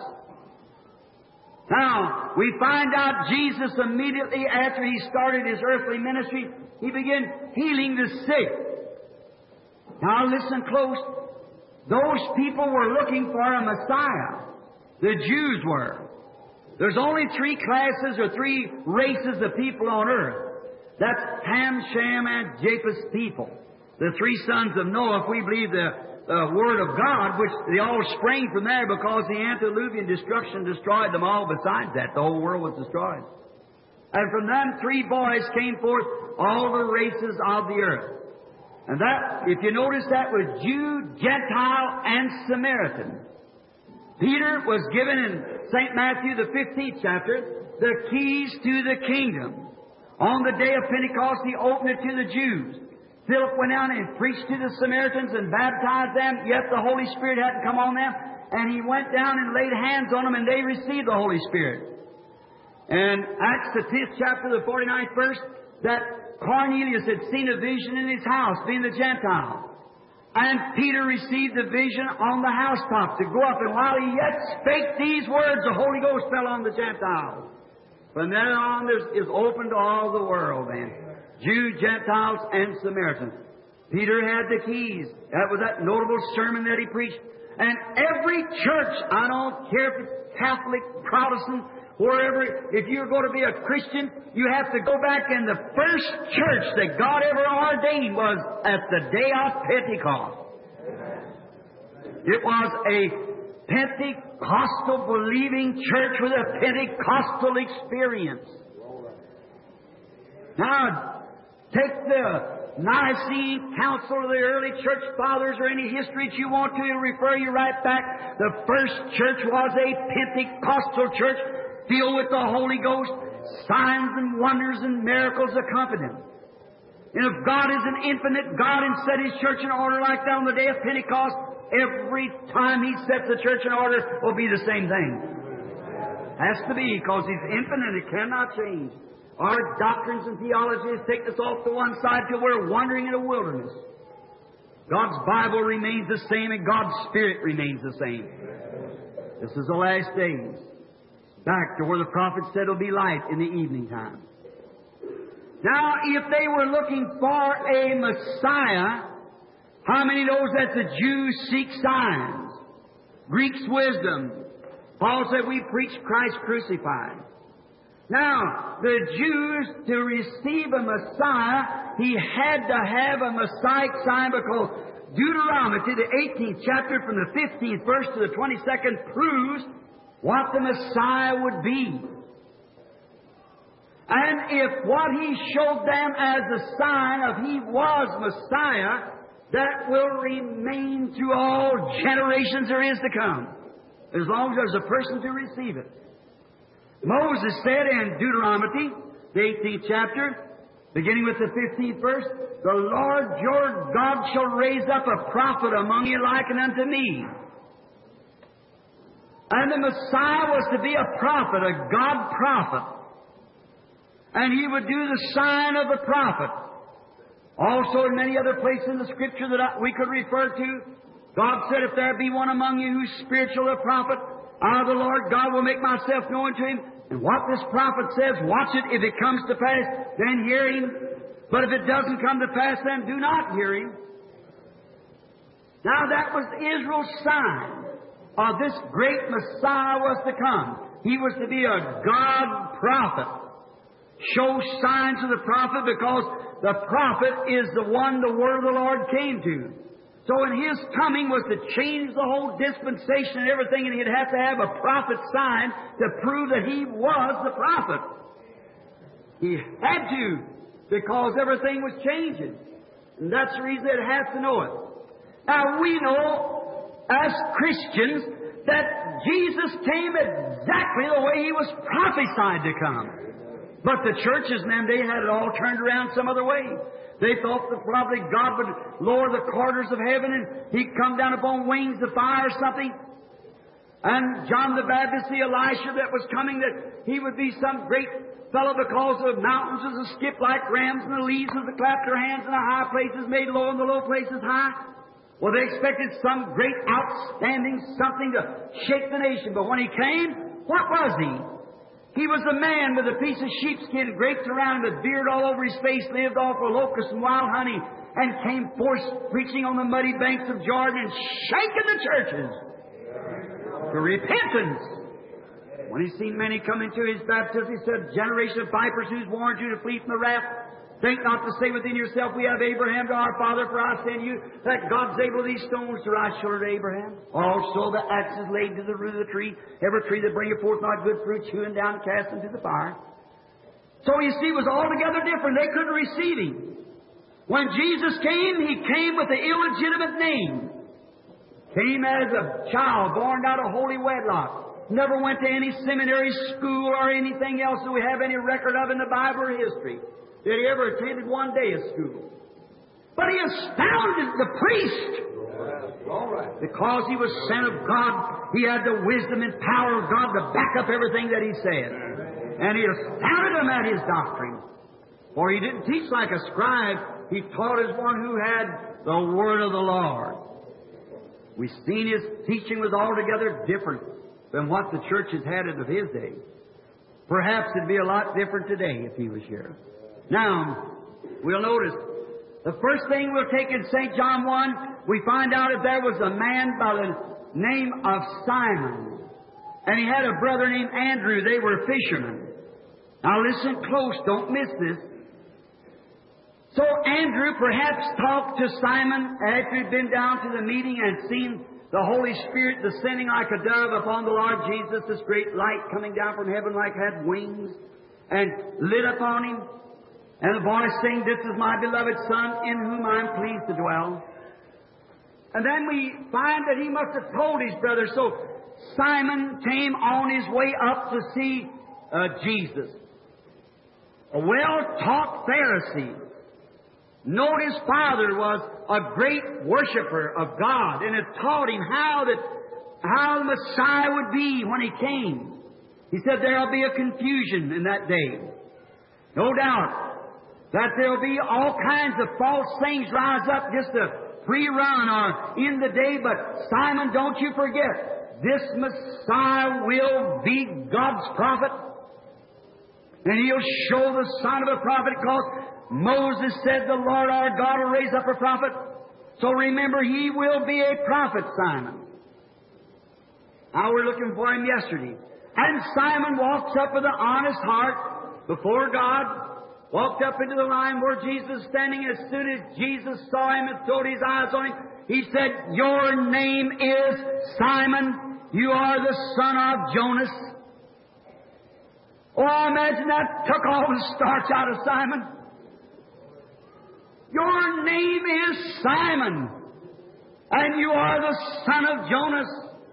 Now, we find out Jesus immediately after He started His earthly ministry, He began healing the sick. Now listen close. Those people were looking for a Messiah. The Jews were. There's only 3 classes or 3 races of people on earth. That's Ham, Shem, and Japheth's people. The 3 sons of Noah, if we believe the Word of God, which they all sprang from there because the antediluvian destruction destroyed them all. Besides that, the whole world was destroyed. And from them 3 boys came forth all the races of the earth. And that, if you notice, that was Jew, Gentile, and Samaritan. Peter was given in St. Matthew, the 15th chapter, the keys to the kingdom. On the day of Pentecost, He opened it to the Jews. Philip went out and preached to the Samaritans and baptized them, yet the Holy Spirit hadn't come on them. And He went down and laid hands on them, and they received the Holy Spirit. And Acts, the 10th chapter, the 49th verse, that Cornelius had seen a vision in his house, being the Gentile. And Peter received the vision on the housetop to go up. And while he yet spake these words, the Holy Ghost fell on the Gentiles. From then on, is open to all the world, then. Jews, Gentiles, and Samaritans. Peter had the keys. That was that notable sermon that he preached. And every church, I don't care if it's Catholic, Protestant, wherever, if you're going to be a Christian, you have to go back, and the first church that God ever ordained was at the day of Pentecost. It was a Pentecostal believing church with a Pentecostal experience. Now, take the Nicene Council of the early church fathers or any history that you want to, it'll refer you right back. The first church was a Pentecostal church filled with the Holy Ghost, signs and wonders and miracles accompanied Him. And if God is an infinite God and set His church in order like that on the day of Pentecost, every time He sets the church in order will be the same thing. Has to be, because He's infinite. It cannot change. Our doctrines and theologies take us off to one side till we're wandering in a wilderness. God's Bible remains the same and God's Spirit remains the same. This is the last days. Back to where the prophet said it'll be light in the evening time. Now, if they were looking for a Messiah, how many knows that the Jews seek signs? Greeks wisdom. Paul said we preach Christ crucified. Now, the Jews, to receive a Messiah, He had to have a Messiah sign, because Deuteronomy, the 18th chapter, from the 15th verse to the 22nd, proves what the Messiah would be. And if what He showed them as a sign of He was Messiah, that will remain through all generations there is to come, as long as there's a person to receive it. Moses said in Deuteronomy, the 18th chapter, beginning with the 15th verse, "The Lord your God shall raise up a prophet among you like unto me." And the Messiah was to be a prophet, a God prophet. And He would do the sign of the prophet. Also in many other places in the Scripture that we could refer to, God said, "If there be one among you who's spiritual a prophet, I, the Lord God, will make myself known to him. And what this prophet says, watch it. If it comes to pass, then hear him. But if it doesn't come to pass, then do not hear him." Now that was Israel's sign. of this great Messiah was to come. He was to be a God prophet. Show signs of the prophet, because the prophet is the one the word of the Lord came to. So in His coming was to change the whole dispensation and everything, and He'd have to have a prophet sign to prove that He was the prophet. He had to, because everything was changing. And that's the reason they'd have to know it. Now we know, as Christians, that Jesus came exactly the way He was prophesied to come. But the churches in them days had it all turned around some other way. They thought that probably God would lower the corridors of heaven and He'd come down upon wings of fire or something. And John the Baptist, the Elisha that was coming, that he would be some great fellow, because the mountains was to skip like rams and the leaves was to clap their hands and the high places made low and the low places high. Well, they expected some great outstanding something to shake the nation. But when He came, what was He? He was a man with a piece of sheepskin draped around him, with beard all over His face, lived off of locusts and wild honey, and came forth preaching on the muddy banks of Jordan and shaking the churches to repentance. When He seen many come into His baptism, He said, "Generation of vipers, who's warned you to flee from the wrath? Think not to say within yourself, we have Abraham to our father, for I say to you that God's able these stones to rise shoulder to Abraham. Also the axe is laid to the root of the tree. Every tree that bringeth forth not good fruit, hewing down and cast into the fire." So you see, it was altogether different. They couldn't receive Him. When Jesus came, He came with an illegitimate name. Came as a child born out of holy wedlock. Never went to any seminary school or anything else that we have any record of in the Bible or history. Did He ever attended one day of school? But He astounded the priest. Because He was sent of God, He had the wisdom and power of God to back up everything that He said. And He astounded them at His doctrine. For He didn't teach like a scribe. He taught as one who had the Word of the Lord. We've seen His teaching was altogether different than what the church has had of His day. Perhaps it'd be a lot different today if He was here. Now, we'll notice, the first thing we'll take in St. John 1, we find out that there was a man by the name of Simon. And he had a brother named Andrew. They were fishermen. Now listen close, don't miss this. So Andrew perhaps talked to Simon after he'd been down to the meeting and seen the Holy Spirit descending like a dove upon the Lord Jesus, this great light coming down from heaven like had wings, and lit upon Him. And the voice saying, "This is my beloved Son, in whom I am pleased to dwell." And then we find that he must have told his brother. So Simon came on his way up to see Jesus. A well-taught Pharisee. Note his father was a great worshiper of God and had taught him how the Messiah would be when He came. He said there'll be a confusion in that day. No doubt that there'll be all kinds of false things rise up just to pre-run or in the day. But Simon, don't you forget, this Messiah will be God's prophet. And He'll show the sign of a prophet, because Moses said the Lord our God will raise up a prophet. So remember, He will be a prophet, Simon. Now we're looking for Him yesterday. And Simon walks up with an honest heart before God, walked up into the line where Jesus was standing. As soon as Jesus saw him and throwed His eyes on him, He said, "Your name is Simon. You are the son of Jonas." Oh, I imagine that took all the starch out of Simon. Your name is Simon, and you are the son of Jonas.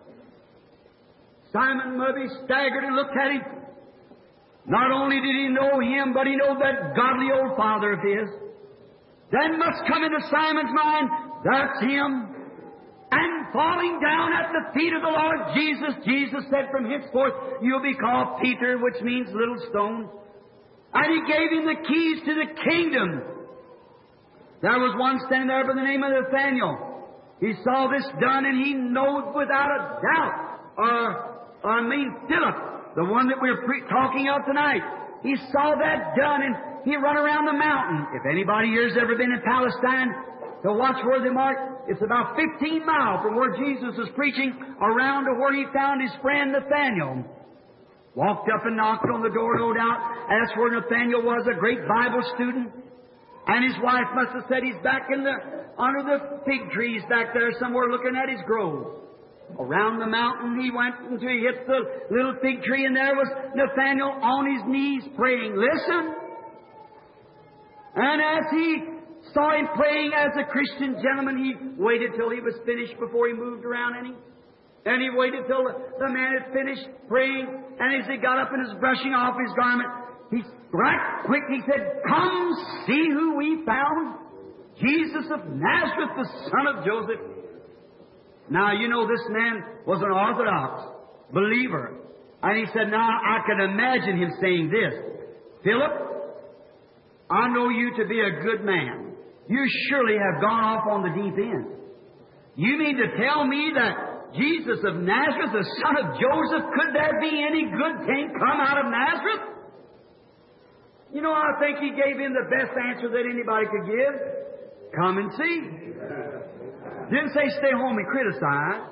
Simon maybe staggered and looked at Him. Not only did he know Him, but he knew that godly old father of his. Then must come into Simon's mind, that's Him. And falling down at the feet of the Lord Jesus, Jesus said, "From henceforth you'll be called Peter," which means little stone. And He gave him the keys to the kingdom. There was one standing there by the name of Nathaniel. He saw this done, and he knows without a doubt, Philip, the one that we're talking of tonight. He saw that done, and he run around the mountain. If anybody here's ever been in Palestine, to watch where they marked. It's about 15 miles from where Jesus was preaching around to where he found his friend Nathaniel. Walked up and knocked on the door, no doubt. Asked where Nathaniel was, a great Bible student. And his wife must have said he's back under the fig trees back there somewhere looking at his grove. Around the mountain he went until he hit the little fig tree, and there was Nathaniel on his knees praying. Listen! And as he saw him praying as a Christian gentleman, he waited till he was finished before he moved around any. And he waited till the man had finished praying, and as he got up and was brushing off his garment, he right quick he said, "Come see who we found, Jesus of Nazareth, the son of Joseph." Now, you know, this man was an Orthodox believer. And he said, now, I can imagine him saying this, "Philip, I know you to be a good man. You surely have gone off on the deep end. You mean to tell me that Jesus of Nazareth, the son of Joseph, could there be any good thing come out of Nazareth?" You know, I think he gave him the best answer that anybody could give. Come and see. Didn't say stay home and criticize,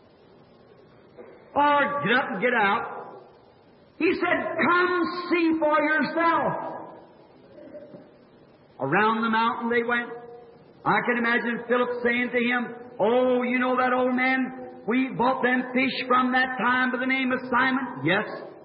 or get up and get out. He said, "Come see for yourself." Around the mountain they went. I can imagine Philip saying to him, "Oh, you know that old man? We bought them fish from that time by the name of Simon." "Yes."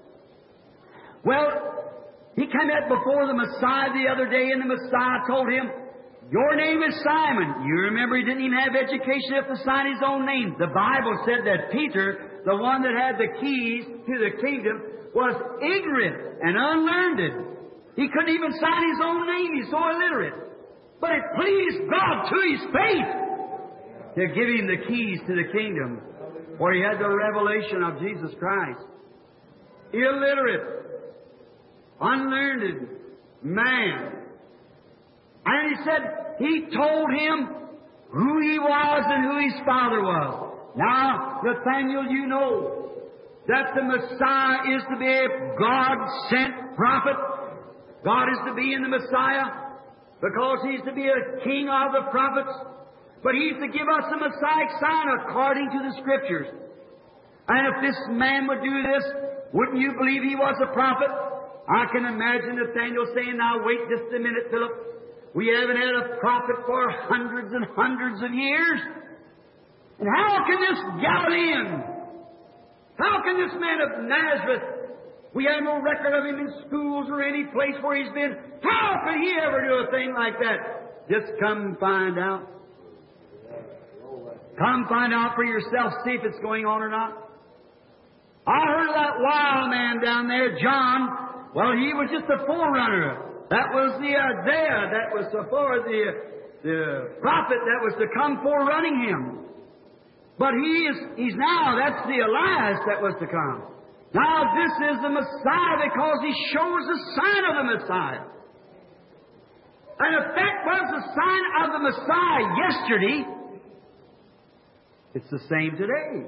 "Well, he came out before the Messiah the other day, and the Messiah told him, 'Your name is Simon.'" You remember he didn't even have education enough to sign his own name. The Bible said that Peter, the one that had the keys to the kingdom, was ignorant and unlearned. He couldn't even sign his own name. He's so illiterate. But it pleased God to his faith to give him the keys to the kingdom, where he had the revelation of Jesus Christ. Illiterate, unlearned man. And he said, he told him who he was and who his father was. Now, Nathaniel, you know that the Messiah is to be a God-sent prophet. God is to be in the Messiah because He's to be a king of the prophets. But He's to give us the Messiah sign according to the Scriptures. And if this man would do this, wouldn't you believe he was a prophet? I can imagine Nathaniel saying, "Now wait just a minute, Philip. We haven't had a prophet for hundreds and hundreds of years. And how can this Galilean, how can this man of Nazareth, we have no record of him in schools or any place where he's been, how could he ever do a thing like that?" Just come find out. Come find out for yourself, see if it's going on or not. I heard of that wild man down there, John. Well, he was just a forerunner. That was the Isaiah that was before the prophet that was to come forerunning him. But he's now, that's the Elias that was to come. Now this is the Messiah because he shows the sign of the Messiah. And if that was the sign of the Messiah yesterday, it's the same today.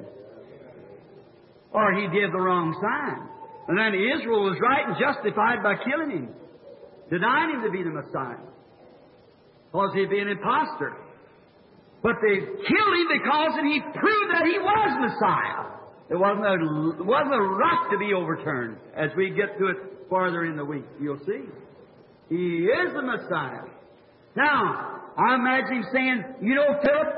Or he did the wrong sign. And then Israel was right and justified by killing him, denying him to be the Messiah, because he'd be an imposter. But they killed him because he proved that he was Messiah. There wasn't a rock to be overturned. As we get to it farther in the week, you'll see. He is the Messiah. Now, I imagine him saying, "You know, Philip,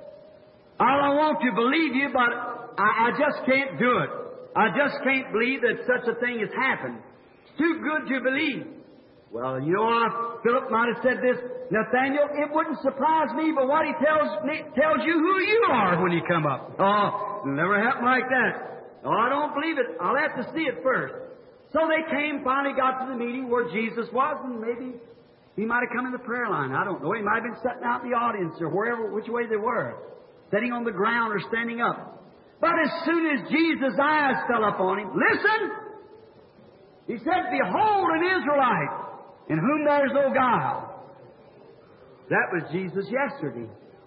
I don't want to believe you, but I just can't do it. I just can't believe that such a thing has happened. It's too good to believe." Well, you know, Philip might have said this, "Nathaniel, it wouldn't surprise me, but what he tells you who you are when you come up." Oh, it'll never happen like that. Oh, I don't believe it. I'll have to see it first. So they came, finally got to the meeting where Jesus was, and maybe he might have come in the prayer line. I don't know. He might have been sitting out in the audience or wherever, which way they were, sitting on the ground or standing up. But as soon as Jesus' eyes fell upon him, listen! He said, "Behold an Israelite, in whom there is no guile." That was Jesus yesterday.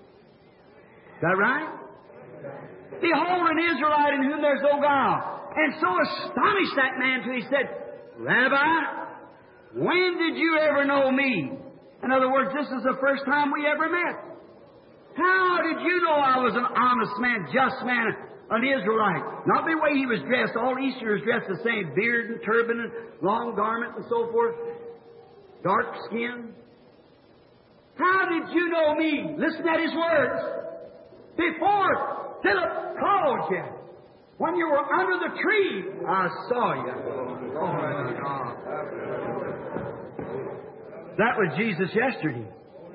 Is that right? "Behold an Israelite in whom there is no guile." And so astonished that man till he said, "Rabbi, when did you ever know me?" In other words, this is the first time we ever met. How did you know I was an honest man, just man, an Israelite? Not the way he was dressed. All Easterners dressed the same. Beard and turban and long garment and so forth. Dark skin. How did you know me? Listen at his words. Before Philip called you, when you were under the tree, I saw you. Glory to God. That was Jesus yesterday.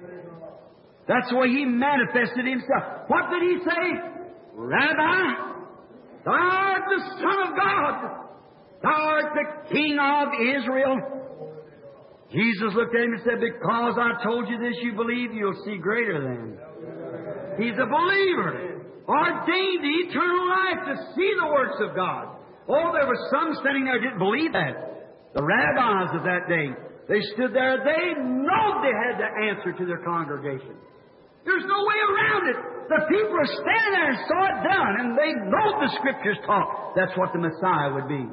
That's the way He manifested Himself. What did He say? Rabbi, Thou art the Son of God. Thou art the King of Israel. Jesus looked at him and said, because I told you this, you believe, you'll see greater than. He's a believer, ordained to eternal life to see the works of God. Oh, there were some standing there who didn't believe that. The rabbis of that day, they stood there. They know they had to answer to their congregation. There's no way around it. The people are standing there and saw it done, and they know the Scriptures taught. That's what the Messiah would be.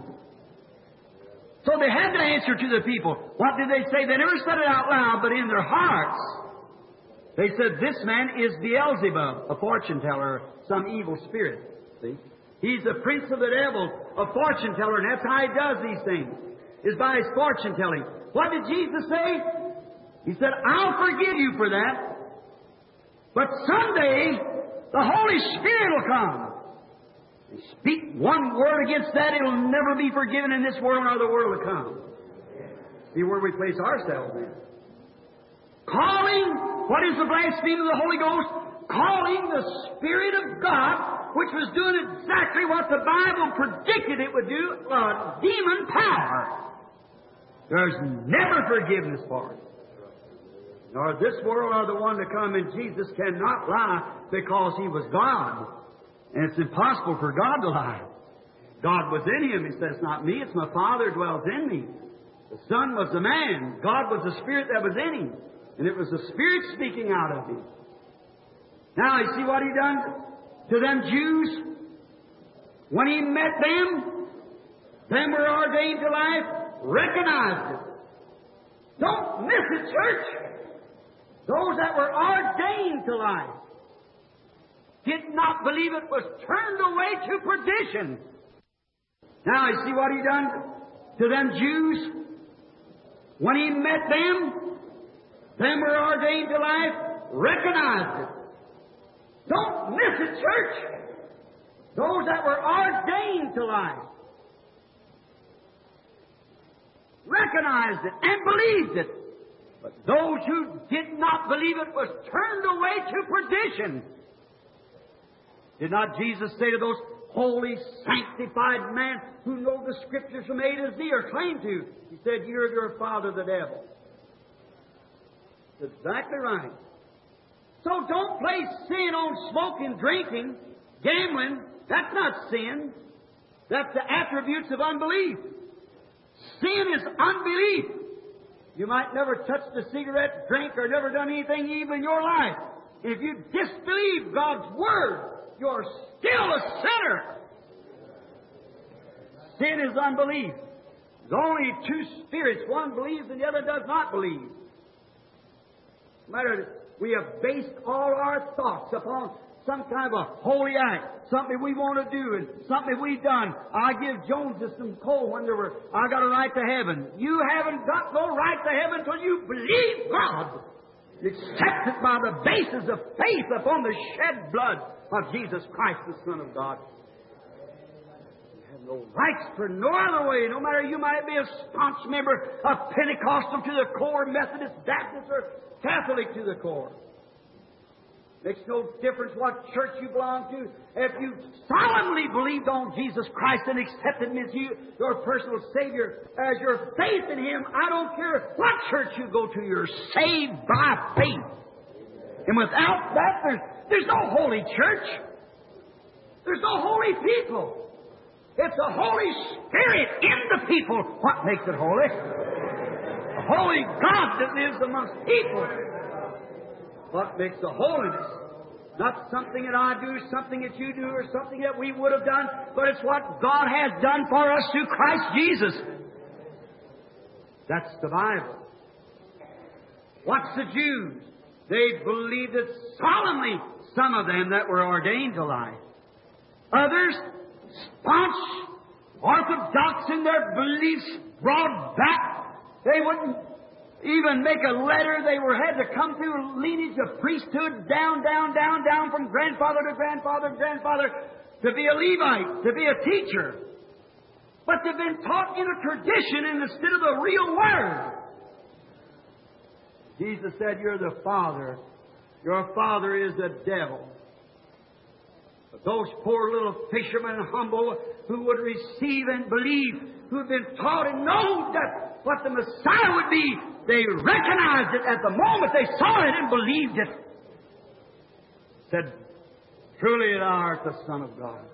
So they had to answer to the people. What did they say? They never said it out loud, but in their hearts, they said, this man is Beelzebub, a fortune teller, some evil spirit. See? He's the prince of the devil, a fortune teller, and that's how he does these things, is by his fortune telling. What did Jesus say? He said, I'll forgive you for that. But someday, the Holy Spirit will come. And speak one word against that, it'll never be forgiven in this world nor the world to come. See where we place ourselves in. Calling, what is the blasphemy of the Holy Ghost? Calling the Spirit of God, which was doing exactly what the Bible predicted it would do, demon power. There's never forgiveness for it. Nor this world or the one to come, and Jesus cannot lie because He was God. And it's impossible for God to lie. God was in Him. He says, not me, it's my Father who dwells in me. The Son was the man. God was the Spirit that was in Him. And it was the Spirit speaking out of Him. Now, you see what He done to them Jews? When He met them were ordained to life, recognized it. Don't miss it, church. Those that were ordained to life did not believe it, was turned away to perdition. Now, you see what He done to them Jews? When He met them were ordained to life, recognized it. Don't miss it, church. Those that were ordained to life recognized it and believed it. But those who did not believe it was turned away to perdition. Did not Jesus say to those holy, sanctified men who know the Scriptures from A to Z or claim to, He said, you're your father the devil. That's exactly right. So don't place sin on smoking, drinking, gambling. That's not sin. That's the attributes of unbelief. Sin is unbelief. You might never touch a cigarette, drink, or never done anything even in your life. If you disbelieve God's Word, you're still a sinner. Sin is unbelief. There's only two spirits. One believes and the other does not believe. No matter, we have based all our thoughts upon some kind of a holy act, something we want to do, and something we've done. I give Jones some coal when I got a right to heaven. You haven't got no right to heaven until you believe God. Accept it by the basis of faith upon the shed blood of Jesus Christ, the Son of God. You have no rights for no other way, no matter you might be a staunch member of Pentecostal to the core, Methodist, Baptist, or Catholic to the core. Makes no difference what church you belong to. If you solemnly believed on Jesus Christ and accepted Him as your personal Savior, as your faith in Him, I don't care what church you go to, you're saved by faith. And without that, there's no holy church. There's no holy people. It's the Holy Spirit in the people what makes it holy. The holy God that lives amongst people. What makes the holiness? Not something that I do, something that you do, or something that we would have done, but it's what God has done for us through Christ Jesus. That's the Bible. What's the Jews? They believed it solemnly, some of them that were ordained to life. Others, staunch, orthodox in their beliefs, broad back. They wouldn't even make a letter. They had to come through lineage of priesthood, down from grandfather to grandfather to grandfather, to be a Levite, to be a teacher. But they've been taught in a tradition instead of the real Word. Jesus said, "You're the father. Your father is the devil." But those poor little fishermen, humble, who would receive and believe, who had been taught and know that what the Messiah would be, they recognized it at the moment they saw it and believed it. Said, "Truly thou art the Son of God.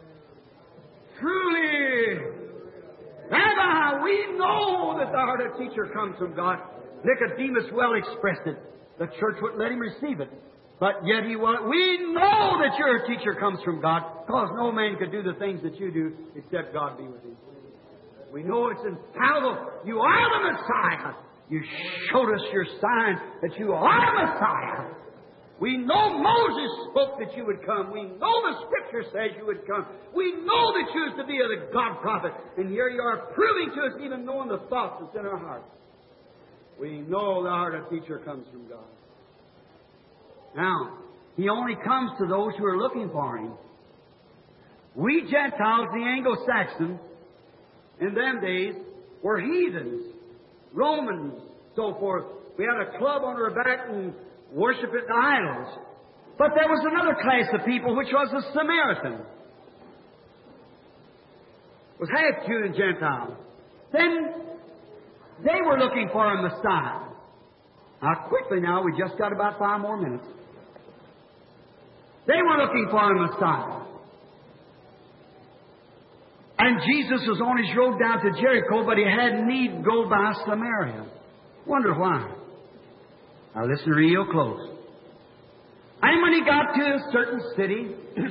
Truly, Rabbi, we know that thou art a teacher comes from God." Nicodemus well expressed it. The church wouldn't let him receive it. But yet he was. We know that your teacher comes from God, because no man could do the things that you do except God be with him. We know it's infallible. You are the Messiah. You showed us your sign that you are Messiah. We know Moses spoke that you would come. We know the Scripture says you would come. We know that you is to be the God prophet. And here you are proving to us, even knowing the thoughts that's in our hearts. We know the heart of teacher comes from God. Now, He only comes to those who are looking for Him. We Gentiles, the Anglo-Saxons, in them days, were heathens, Romans, so forth. We had a club on our back and worshiped the idols. But there was another class of people, which was the Samaritan. It was half Jew and Gentile. Then they were looking for a Messiah. Now, quickly now, we just got about 5 more minutes. They were looking for a Messiah. And Jesus was on his road down to Jericho, but he had need go by Samaria. Wonder why. Now listen real close. And when he got to a certain city,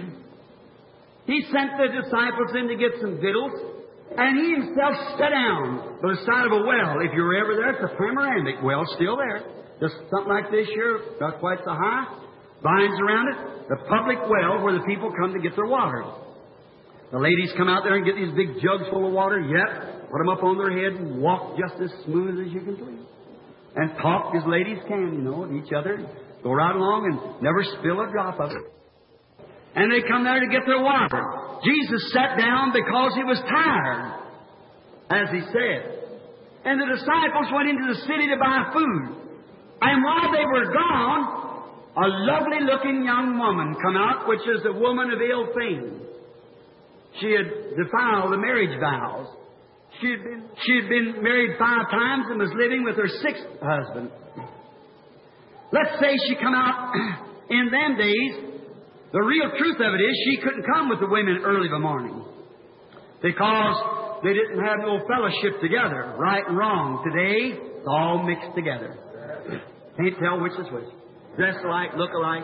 he sent the disciples in to get some victuals, and he himself sat down by the side of a well. If you were ever there, it's a panoramic well, still there. Just something like this here, not quite so high, vines around it. The public well where the people come to get their water. The ladies come out there and get these big jugs full of water. Yep, put them up on their head and walk just as smooth as you can please. And talk as ladies can, you know, at each other. Go right along and never spill a drop of it. And they come there to get their water. Jesus sat down because he was tired, as he said. And the disciples went into the city to buy food. And while they were gone, a lovely-looking young woman come out, which is a woman of ill fame. She had defiled the marriage vows. She had been married 5 times and was living with her 6th husband. Let's say she come out in them days. The real truth of it is she couldn't come with the women early in the morning because they didn't have no fellowship together, right and wrong. Today, it's all mixed together. Can't tell which is which. Dress alike, look alike,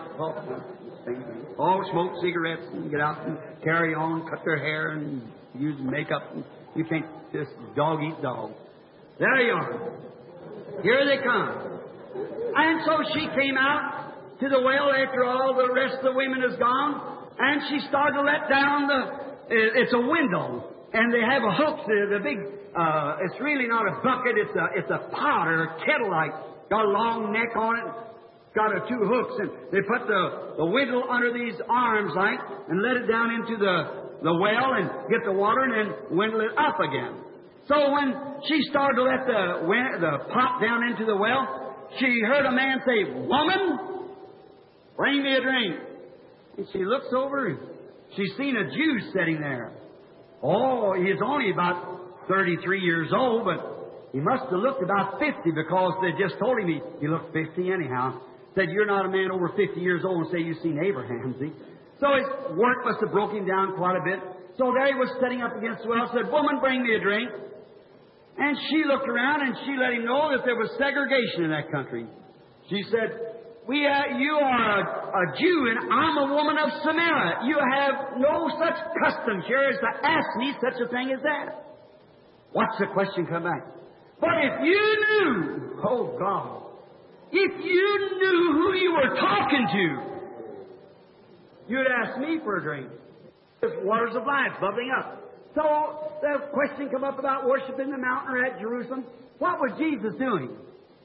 all smoke cigarettes and get out and carry on, cut their hair and use makeup. You can't just dog eat dog. There you are. Here they come. And so she came out to the well after all the rest of the women is gone, and she started to let down it's a window, and they have a hook, the big, it's really not a bucket, it's a pot or a kettle like, got a long neck on it, got 2 hooks, and they put the window under these arms like, and let it down into the well and get the water and then windle it up again. So when she started to let the pot down into the well, she heard a man say, "Woman, bring me a drink." And she looks over and she's seen a Jew sitting there. Oh, he's only about 33 years old, but he must have looked about 50 because they just told him he looked 50 anyhow. Said, "You're not a man over 50 years old and say you've seen Abraham." See? So his work must have broke him down quite a bit. So there he was sitting up against the well, said, "Woman, bring me a drink." And she looked around and she let him know that there was segregation in that country. She said, you are a Jew and I'm a woman of Samaria. You have no such customs here as to ask me such a thing as that. Watch the question come back. But if you knew, oh God, if you knew who you were talking to, You'd ask me for a drink. There's waters of life bubbling up. So the question come up about worshiping the mountain or at Jerusalem. What was Jesus doing?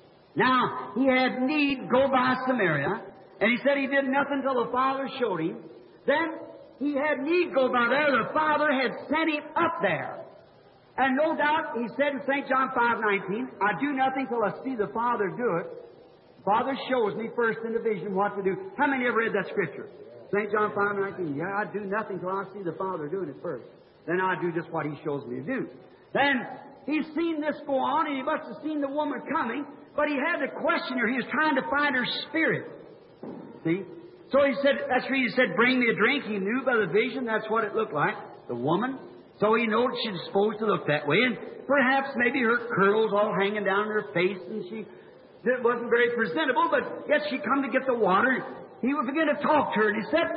Now, he had need go by Samaria, and he said he did nothing till the Father showed him. Then he had need go by there. The Father had sent him up there. And no doubt, he said in St. John 5:19, I do nothing till I see the Father do it. The Father shows me first in the vision what to do. How many have read that Scripture? St. John 5:19. Yeah, I do nothing till I see the Father doing it first. Then I do just what He shows me to do. Then he's seen this go on, and he must have seen the woman coming, but he had to question her. He was trying to find her spirit. See? So he said, that's where he said, bring me a drink. He knew by the vision that's what it looked like, the woman. So he knew she was supposed to look that way, and perhaps maybe her curls all hanging down her face, and she wasn't very presentable, but yet she come to get the water. He would begin to talk to her, and he said,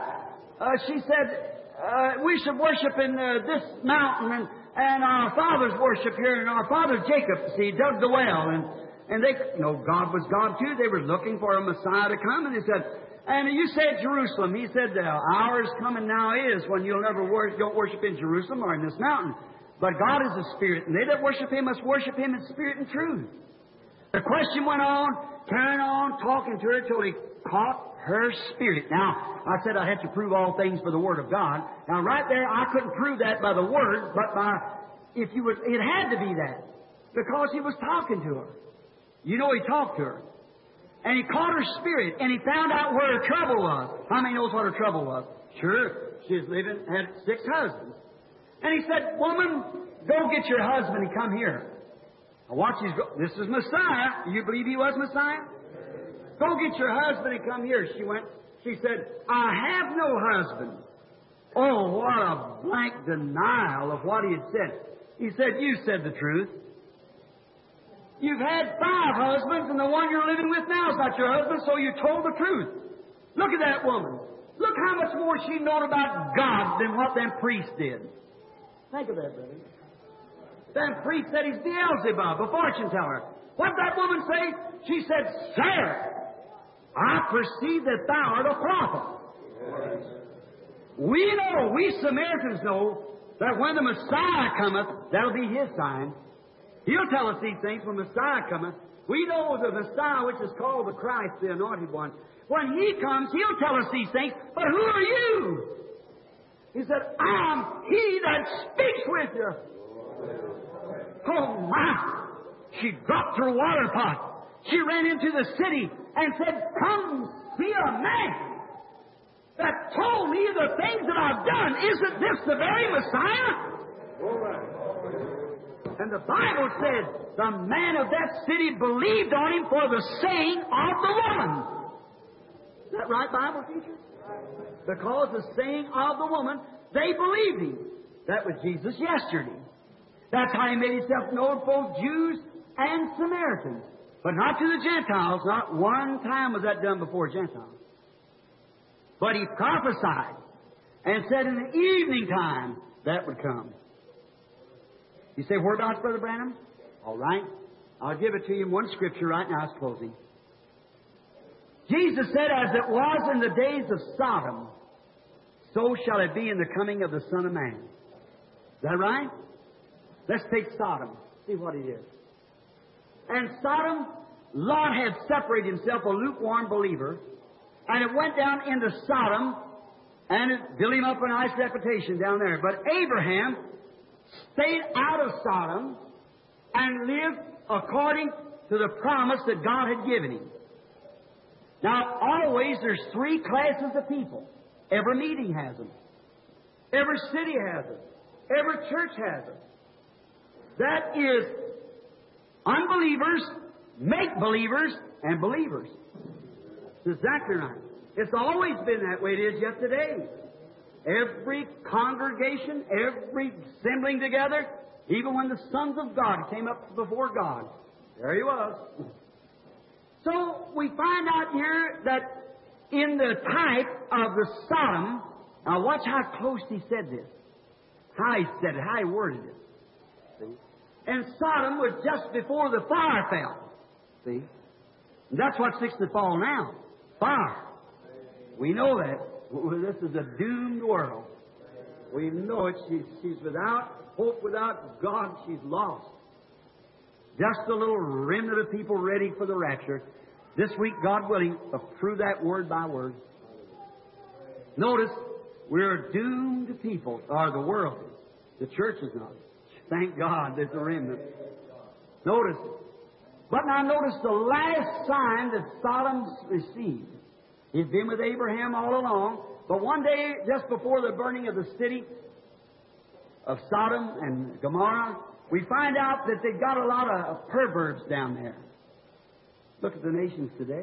she said, we should worship in this mountain, and our fathers worship here, and our father Jacob, see, dug the well, and they, God was God too. They were looking for a Messiah to come, and they said, and you said Jerusalem. He said, the hour is coming now is when you'll never don't worship in Jerusalem or in this mountain. But God is a spirit, and they that worship Him must worship Him in spirit and truth. The question went on, carrying on, talking to her till he caught her spirit. Now, I said I had to prove all things by the Word of God. Now, right there, I couldn't prove that by the Word, but it had to be that, because he was talking to her. He talked to her. And he caught her spirit, and he found out where her trouble was. How many knows what her trouble was? Sure, she had 6 husbands. And he said, woman, go get your husband and come here. Now watch this is Messiah. Do you believe he was Messiah? Go get your husband and come here. She went. She said, I have no husband. Oh, what a blank denial of what he had said. He said, you said the truth. You've had 5 husbands, and the one you're living with now is not your husband, so you told the truth. Look at that woman. Look how much more she known about God than what them priests did. Think of that, brother. Them priests said he's Beelzebub, a fortune teller. What did that woman say? She said, Sir, I perceive that thou art a prophet. We Samaritans know that when the Messiah cometh, that'll be his sign. He'll tell us these things when Messiah cometh. We know the Messiah, which is called the Christ, the Anointed One. When He comes, He'll tell us these things. But who are you? He said, I'm He that speaks with you. Oh, my! She dropped her water pot. She ran into the city and said, come see a man that told me the things that I've done. Isn't this the very Messiah? And the Bible said the man of that city believed on Him for the saying of the woman. Is that right, Bible teacher? Because the saying of the woman, they believed Him. That was Jesus yesterday. That's how He made Himself known to both Jews and Samaritans. But not to the Gentiles. Not one time was that done before Gentiles. But He prophesied and said in the evening time that would come. You say, whereabouts, Brother Branham? All right. I'll give it to you in one scripture right now. It's closing. Jesus said, as it was in the days of Sodom, so shall it be in the coming of the Son of Man. Is that right? Let's take Sodom. See what it is. And Sodom, Lot had separated himself, a lukewarm believer, and it went down into Sodom, and it built him up a nice reputation down there. But Abraham stayed out of Sodom and lived according to the promise that God had given him. Now, always there's 3 classes of people. Every meeting has them. Every city has them. Every church has them. That is unbelievers, make-believers, and believers. It's exactly right. It's always been that way. It is yet today. Every congregation, every assembling together, even when the sons of God came up before God, there He was. So we find out here that in the type of the Sodom, now watch how close he said this, how he said it, how he worded it. See? And Sodom was just before the fire fell. See? And that's what's fixing to fall now. Fire. We know that. This is a doomed world. We know it. She's without hope, without God. She's lost. Just a little remnant of people ready for the rapture. This week, God willing, will prove that word by word. Notice, we're doomed people, or the world is. The church is not. Thank God there's a remnant. Notice it. But now notice the last sign that Sodom received. He's been with Abraham all along, but one day, just before the burning of the city of Sodom and Gomorrah, we find out that they've got a lot of perverts down there. Look at the nations today.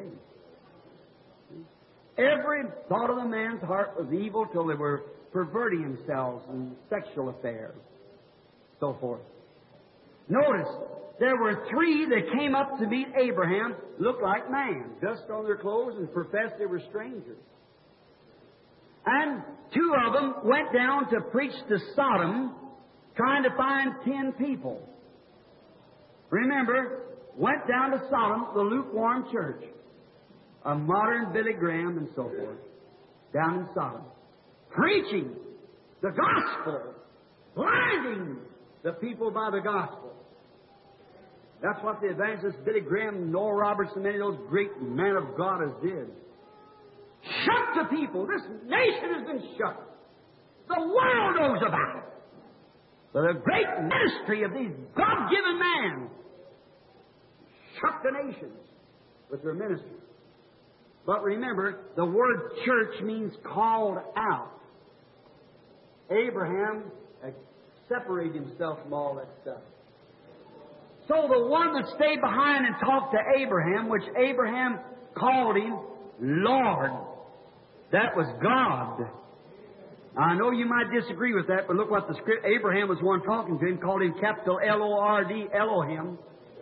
Every thought of the man's heart was evil till they were perverting themselves in sexual affairs, so forth. Notice, there were three that came up to meet Abraham, looked like man, dust on their clothes, and professed they were strangers. And two of them went down to preach to Sodom, trying to find 10 people. Remember, went down to Sodom, the lukewarm church, a modern Billy Graham and so forth, down in Sodom, preaching the gospel, blinding the people by the gospel. That's what the evangelist Billy Graham, Noel Roberts, and many of those great men of God has did. Shut the people. This nation has been shut. The world knows about it. But the great ministry of these God-given men shut the nations with their ministry. But remember, the word church means called out. Abraham separated himself from all that stuff. So the one that stayed behind and talked to Abraham, which Abraham called him Lord, that was God. I know you might disagree with that, but look what the script. Abraham was one talking to him, called him capital L-O-R-D, Elohim.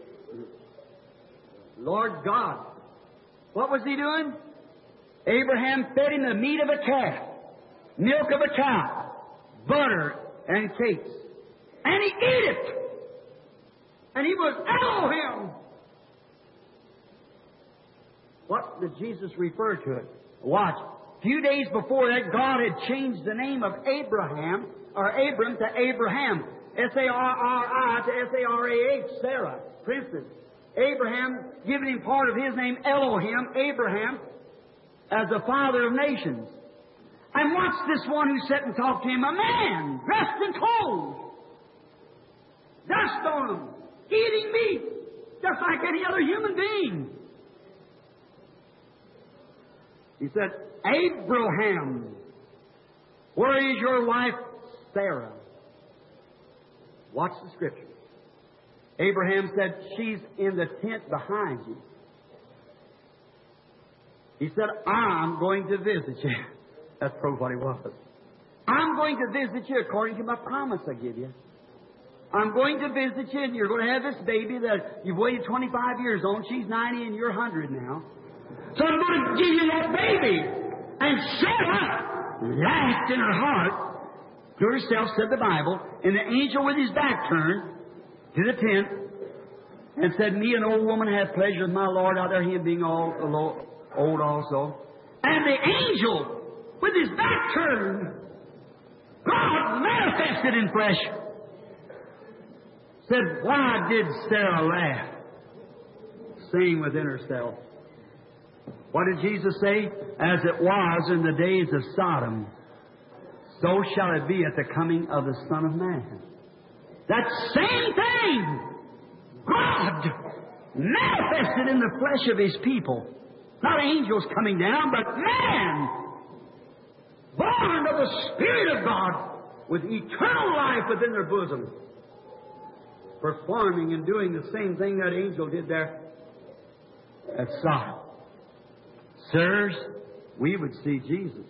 Lord God. What was he doing? Abraham fed him the meat of a calf, milk of a cow, butter and cakes. And he ate it. And he was Elohim. What did Jesus refer to it? Watch. A few days before that, God had changed the name of Abraham, or Abram, to Abraham. S-A-R-R-I to S-A-R-A-H, Sarah, princess. Abraham, giving him part of his name, Elohim, Abraham, as the father of nations. And watch this one who sat and talked to him, a man, dressed in clothes, dust on him, eating meat, just like any other human being. He said, Abraham, where is your wife Sarah? Watch the scripture. Abraham said, she's in the tent behind you. He said, I'm going to visit you. That's probably what he was. I'm going to visit you according to my promise I give you. I'm going to visit you, and you're going to have this baby that you've waited 25 years on. She's 90 and you're 100 now. So I'm going to give you that baby. And Sarah laughed in her heart to herself, said the Bible, and the angel with his back turned to the tent and said, me, an old woman, have pleasure with my Lord out there, him being all old also. And the angel with his back turned, God manifested in flesh, said, why did Sarah laugh? Saying within herself. What did Jesus say? As it was in the days of Sodom, so shall it be at the coming of the Son of Man. That same thing, God manifested in the flesh of His people. Not angels coming down, but man, born of the Spirit of God, with eternal life within their bosom, performing and doing the same thing that angel did there at Sodom. Sirs, we would see Jesus.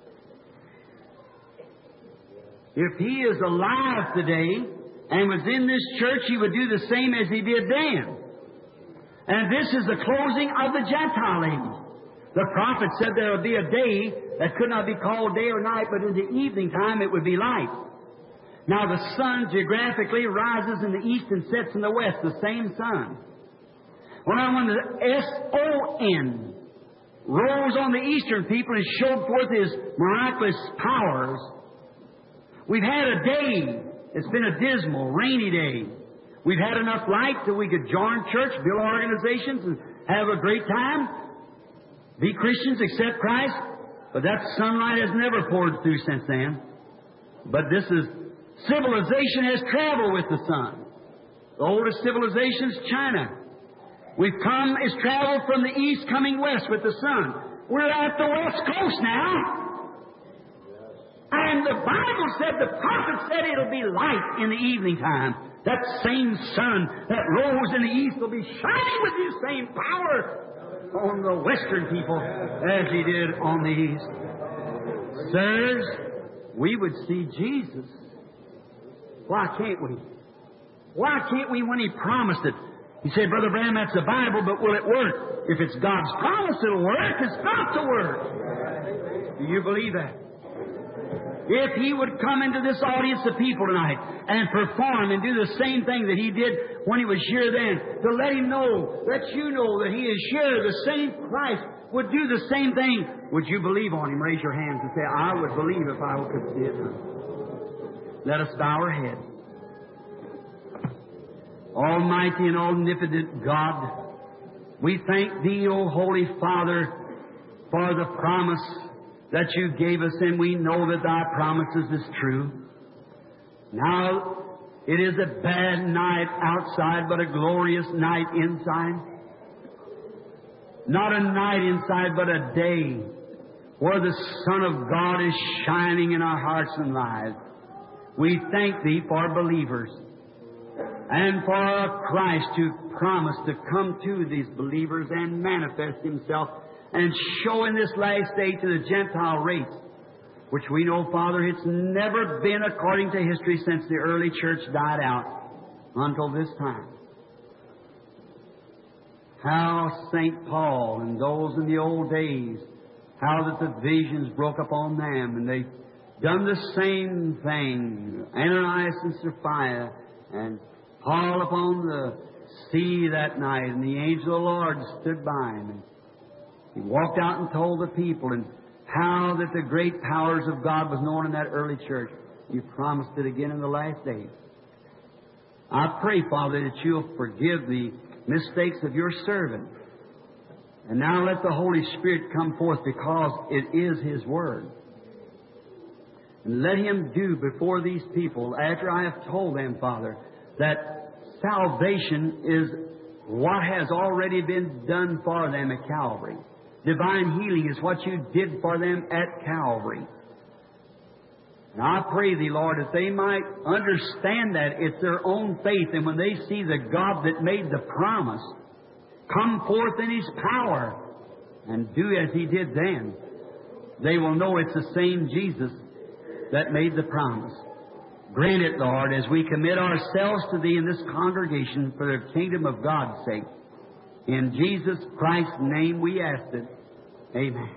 If He is alive today and was in this church, He would do the same as He did then. And this is the closing of the Gentile age. The prophet said there would be a day that could not be called day or night, but in the evening time it would be light. Now the sun geographically rises in the east and sets in the west, the same sun. Well, now when the S-O-N rose on the eastern people and showed forth His miraculous powers. We've had a day. It's been a dismal, rainy day. We've had enough light that we could join church, build organizations, and have a great time. Be Christians, accept Christ. But that sunlight has never poured through since then. But civilization has traveled with the sun. The oldest civilization is China. It's traveled from the east coming west with the sun. We're at the west coast now. And the Bible said, the prophet said it'll be light in the evening time. That same sun that rose in the east will be shining with His same power on the western people as He did on the east. Sirs, we would see Jesus. Why can't we? Why can't we when He promised it? He said, Brother Branham, that's the Bible, but will it work? If it's God's promise, it'll work. It's got to work. Do you believe that? If He would come into this audience of people tonight and perform and do the same thing that He did when He was here then, to let Him know, let you know that He is here, the same Christ would do the same thing, would you believe on Him? Raise your hands and say, I would believe if I could see it. Let us bow our heads. Almighty and omnipotent God, we thank Thee, O Holy Father, for the promise that You gave us, and we know that Thy promises is true. Now, it is a bad night outside, but a glorious night inside. Not a night inside, but a day where the Son of God is shining in our hearts and lives. We thank Thee for believers and for a Christ who promised to come to these believers and manifest Himself and show in this last day to the Gentile race, which we know, Father, it's never been according to history since the early church died out until this time. How St. Paul and those in the old days, how that the visions broke upon them, and they done the same thing. Ananias and Sapphira, and Paul upon the sea that night, and the angel of the Lord stood by him. And he walked out and told the people, and how that the great powers of God was known in that early church. You promised it again in the last days. I pray, Father, that You'll forgive the mistakes of Your servant. And now let the Holy Spirit come forth, because it is His Word. And let Him do before these people, after I have told them, Father, that salvation is what has already been done for them at Calvary. Divine healing is what You did for them at Calvary. And I pray Thee, Lord, that they might understand that it's their own faith, and when they see the God that made the promise come forth in His power and do as He did then, they will know it's the same Jesus that made the promise. Grant it, Lord, as we commit ourselves to Thee in this congregation for the kingdom of God's sake. In Jesus Christ's name we ask it. Amen.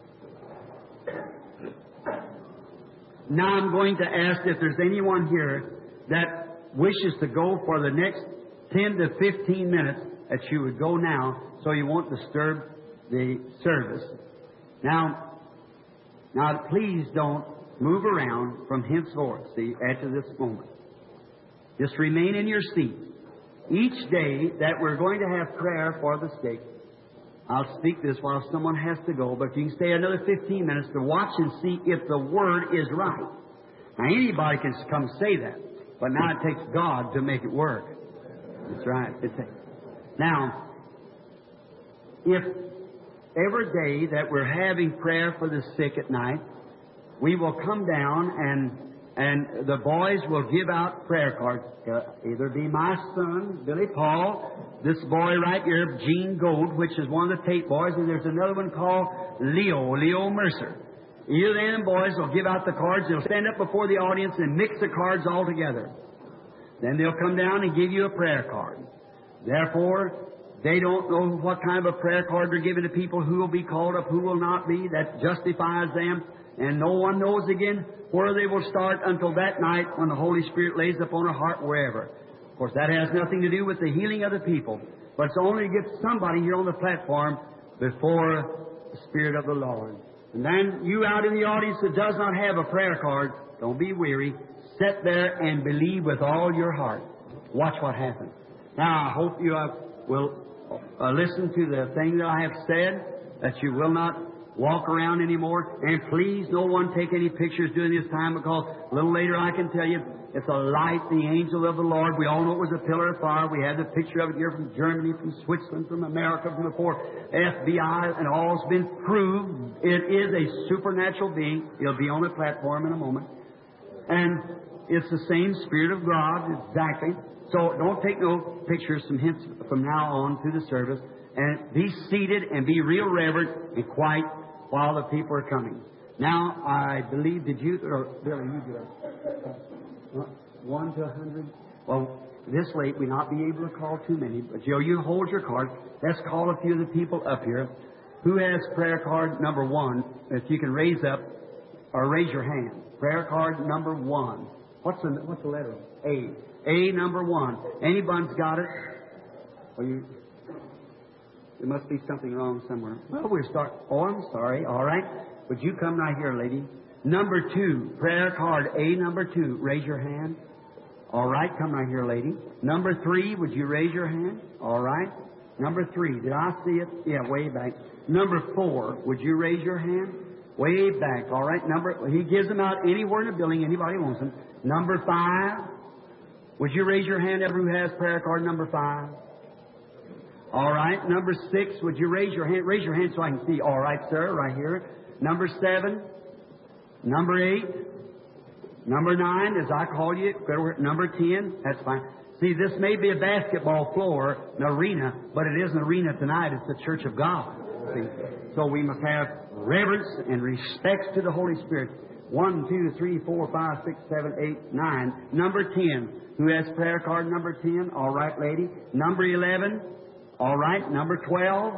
Now I'm going to ask if there's anyone here that wishes to go for the next 10 to 15 minutes, that you would go now so you won't disturb the service. Now please don't move around from henceforth, see, after this moment. Just remain in your seat. Each day that we're going to have prayer for the sick, I'll speak this while someone has to go, but you can stay another 15 minutes to watch and see if the Word is right. Now, anybody can come say that, but now it takes God to make it work. That's right. Now, if every day that we're having prayer for the sick at night, we will come down and the boys will give out prayer cards. Either be my son, Billy Paul, this boy right here, Gene Gold, which is one of the Tate boys, and there's another one called Leo Mercer. Either of them boys will give out the cards. They'll stand up before the audience and mix the cards all together. Then they'll come down and give you a prayer card. Therefore, they don't know what kind of a prayer card they're giving to people, who will be called up, who will not be. That justifies them. And no one knows again where they will start until that night when the Holy Spirit lays upon a heart wherever. Of course, that has nothing to do with the healing of the people, but it's only to get somebody here on the platform before the Spirit of the Lord. And then you out in the audience that does not have a prayer card, don't be weary. Sit there and believe with all your heart. Watch what happens. Now, I hope you will listen to the thing that I have said, that you will not walk around anymore. And please, no one take any pictures during this time, because a little later I can tell you it's a light, the angel of the Lord. We all know it was a pillar of fire. We had the picture of it here from Germany, from Switzerland, from America, from the FBI, and all's been proved. It is a supernatural being. It'll be on the platform in a moment. And it's the same Spirit of God, exactly. So don't take no pictures from now on through the service. And be seated and be real reverent and quiet while the people are coming. Now, I believe, did you, or Billy, you do it? 1 to 100? Well, this late we not be able to call too many. But Joe, you hold your card. Let's call a few of the people up here. Who has prayer card number 1? If you can raise up or raise your hand. Prayer card number 1. What's the letter? A. A number 1. Anybody's got it? Well, there must be something wrong somewhere. Well, we'll start. Oh, I'm sorry. All right. Would you come right here, lady? Number 2. Prayer card A number 2. Raise your hand. All right. Come right here, lady. Number 3. Would you raise your hand? All right. Number 3. Did I see it? Yeah, way back. Number 4. Would you raise your hand? Way back. All right. He gives them out anywhere in the building. Anybody wants them. Number 5. Would you raise your hand, everyone who has prayer card number 5? All right. Number 6. Would you raise your hand? Raise your hand so I can see. All right, sir. Right here. Number 7. Number 8. Number 9, as I call you. Number 10. That's fine. See, this may be a basketball floor, an arena, but it isn't an arena tonight. It's the church of God. See? So we must have reverence and respect to the Holy Spirit. 1, 2, 3, 4, 5, 6, 7, 8, 9. Number 10. Who has prayer card number 10? All right, lady. Number 11. All right. Number 12.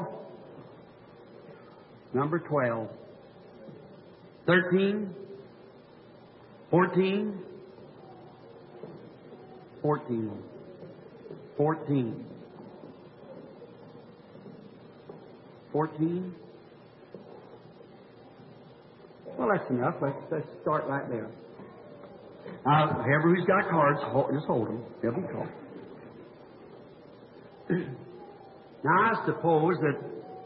Number 12. 13. 14. 14. 14. 14. Well, that's enough. Let's start right there. Now, whoever who's got cards, just hold them. They'll be called. Now, I suppose that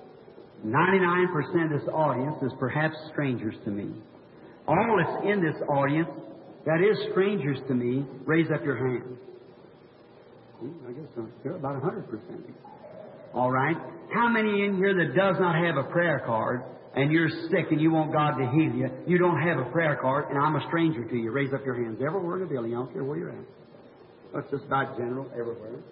99% of this audience is perhaps strangers to me. All that's in this audience that is strangers to me, raise up your hand. I guess you're about 100%. All right. How many in here that does not have a prayer card, and you're sick and you want God to heal you, you don't have a prayer card, and I'm a stranger to you? Raise up your hands. Everywhere in the building. I don't care where you're at. That's just about general, everywhere.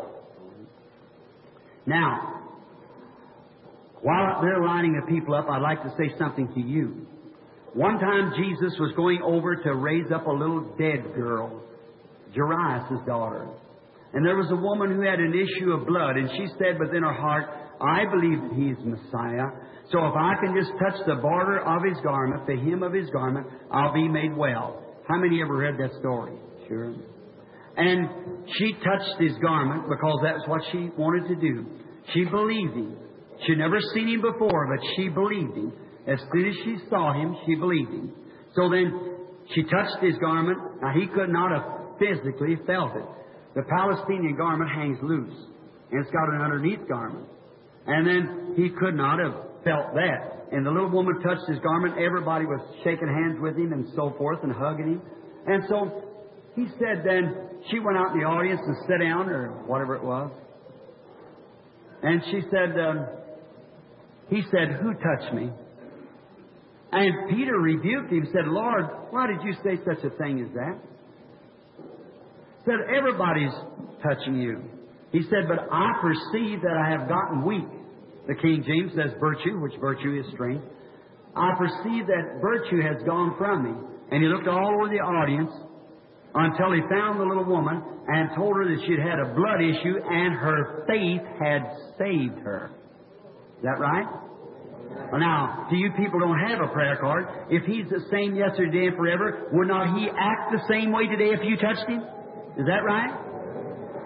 Now, while they're lining the people up, I'd like to say something to you. One time Jesus was going over to raise up a little dead girl, Jairus' daughter. And there was a woman who had an issue of blood, and she said within her heart, I believe that He's Messiah, so if I can just touch the border of His garment, the hem of His garment, I'll be made well. How many ever read that story? Sure. And she touched His garment because that's what she wanted to do. She believed Him. She'd never seen Him before, but she believed Him. As soon as she saw Him, she believed Him. So then she touched His garment. Now, He could not have physically felt it. The Palestinian garment hangs loose, and it's got an underneath garment. And then He could not have felt that. And the little woman touched His garment. Everybody was shaking hands with Him and so forth and hugging Him. And so He said then, she went out in the audience and sat down, or whatever it was. And she said, He said, who touched me? And Peter rebuked Him, said, Lord, why did you say such a thing as that? Said, everybody's touching you. He said, but I perceive that I have gotten weak. The King James says virtue, which virtue is strength. I perceive that virtue has gone from me. And He looked all over the audience until He found the little woman and told her that she'd had a blood issue and her faith had saved her. Is that right? Well, now, to you people don't have a prayer card, if He's the same yesterday and forever, would not He act the same way today if you touched Him? Is that right?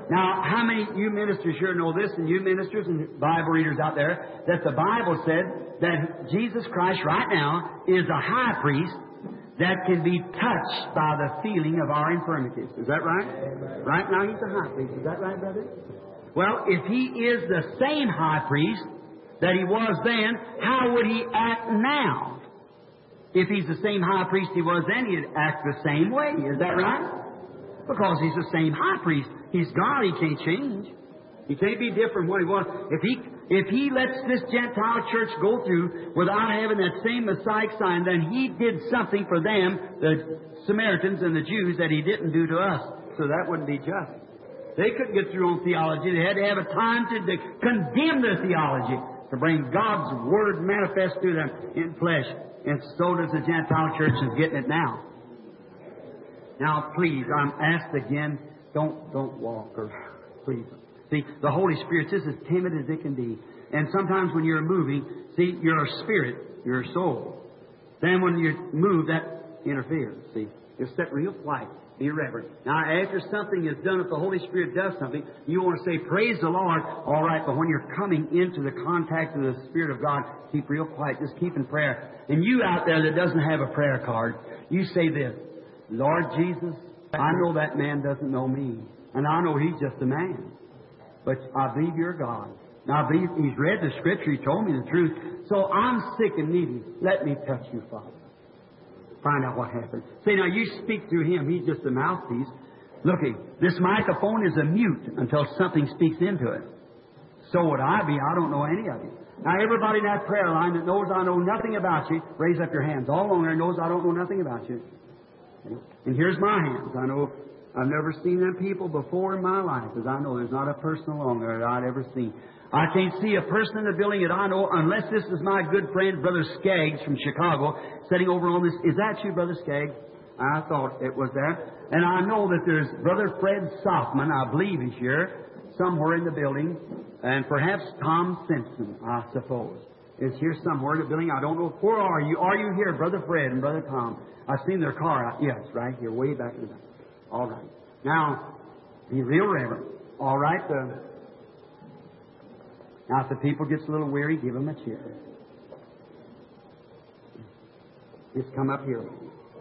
Now, how many you ministers here know this, and you ministers and Bible readers out there, that the Bible said that Jesus Christ right now is a high priest that can be touched by the feeling of our infirmities. Is that right? Right now He's a high priest. Is that right, brother? Well, if He is the same high priest that He was then, how would He act now? If He's the same high priest He was then, He'd act the same way. Is that right? Because He's the same high priest. He's God. He can't change. He can't be different from what He was. If He lets this Gentile church go through without having that same Messiah sign, then He did something for them, the Samaritans and the Jews, that He didn't do to us. So that wouldn't be just. They couldn't get through on theology. They had to have a time to condemn their theology, to bring God's Word manifest to them in flesh. And so does the Gentile church is getting it now. Now, please, I'm asked again, don't walk, or please. See, the Holy Spirit's just as timid as it can be. And sometimes when you're moving, see, you're a spirit, you're a soul. Then when you move, that interferes, see. Just sit real quiet, be reverent. Now, after something is done, if the Holy Spirit does something, you want to say, praise the Lord, all right, but when you're coming into the contact of the Spirit of God, keep real quiet, just keep in prayer. And you out there that doesn't have a prayer card, you say this, Lord Jesus, I know that man doesn't know me, and I know he's just a man. But I believe You're God. Now I believe He's read the Scripture. He told me the truth. So I'm sick and needy. Let me touch You, Father. Find out what happened. See, now you speak through Him. He's just a mouthpiece. Looky, this microphone is a mute until something speaks into it. So would I be. I don't know any of you. Now everybody in that prayer line that knows I know nothing about you, raise up your hands. All along there knows I don't know nothing about you. And here's my hands. I know I've never seen them people before in my life, as I know there's not a person along there that I'd ever seen. I can't see a person in the building that I know unless this is my good friend, Brother Skaggs from Chicago, sitting over on this. Is that you, Brother Skaggs? I thought it was that. And I know that there's Brother Fred Softman, I believe he's here, somewhere in the building, and perhaps Tom Simpson, I suppose, is here somewhere in the building. I don't know. Where are you? Are you here, Brother Fred and Brother Tom? I've seen their car out. Yes, right here, way back in the back. All right. Now, be real reverent. All right. Now, if the people gets a little weary, give them a chair. Just come up here.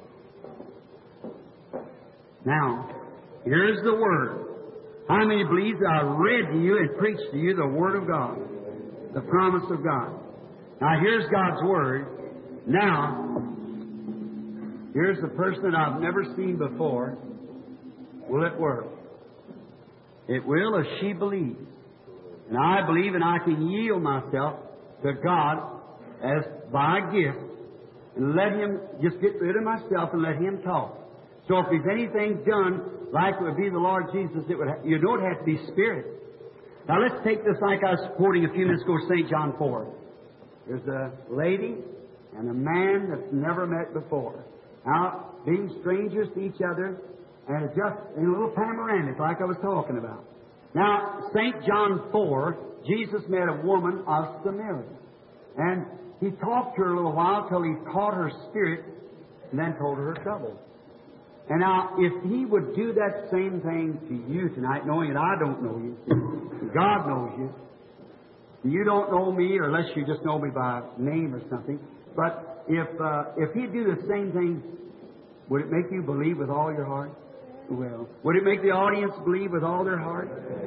Now, here's the Word. How many believe that I read to you and preached to you the Word of God, the promise of God? Now, here's God's Word. Now, here's the person that I've never seen before. Will it work? It will if she believes. And I believe, and I can yield myself to God as by a gift and let Him just get rid of myself and let Him talk. So if there's anything done like it would be the Lord Jesus, you don't have to be spirit. Now let's take this like I was quoting a few minutes ago, St. John 4. There's a lady and a man that's never met before. Now, being strangers to each other, and just in a little panoramic like I was talking about. Now, St. John 4, Jesus met a woman of Samaria. And He talked to her a little while till He caught her spirit and then told her her trouble. And now, if He would do that same thing to you tonight, knowing that I don't know you, God knows you. You don't know me, or unless you just know me by name or something. But if He'd do the same thing, would it make you believe with all your heart? Well, would it make the audience believe with all their heart?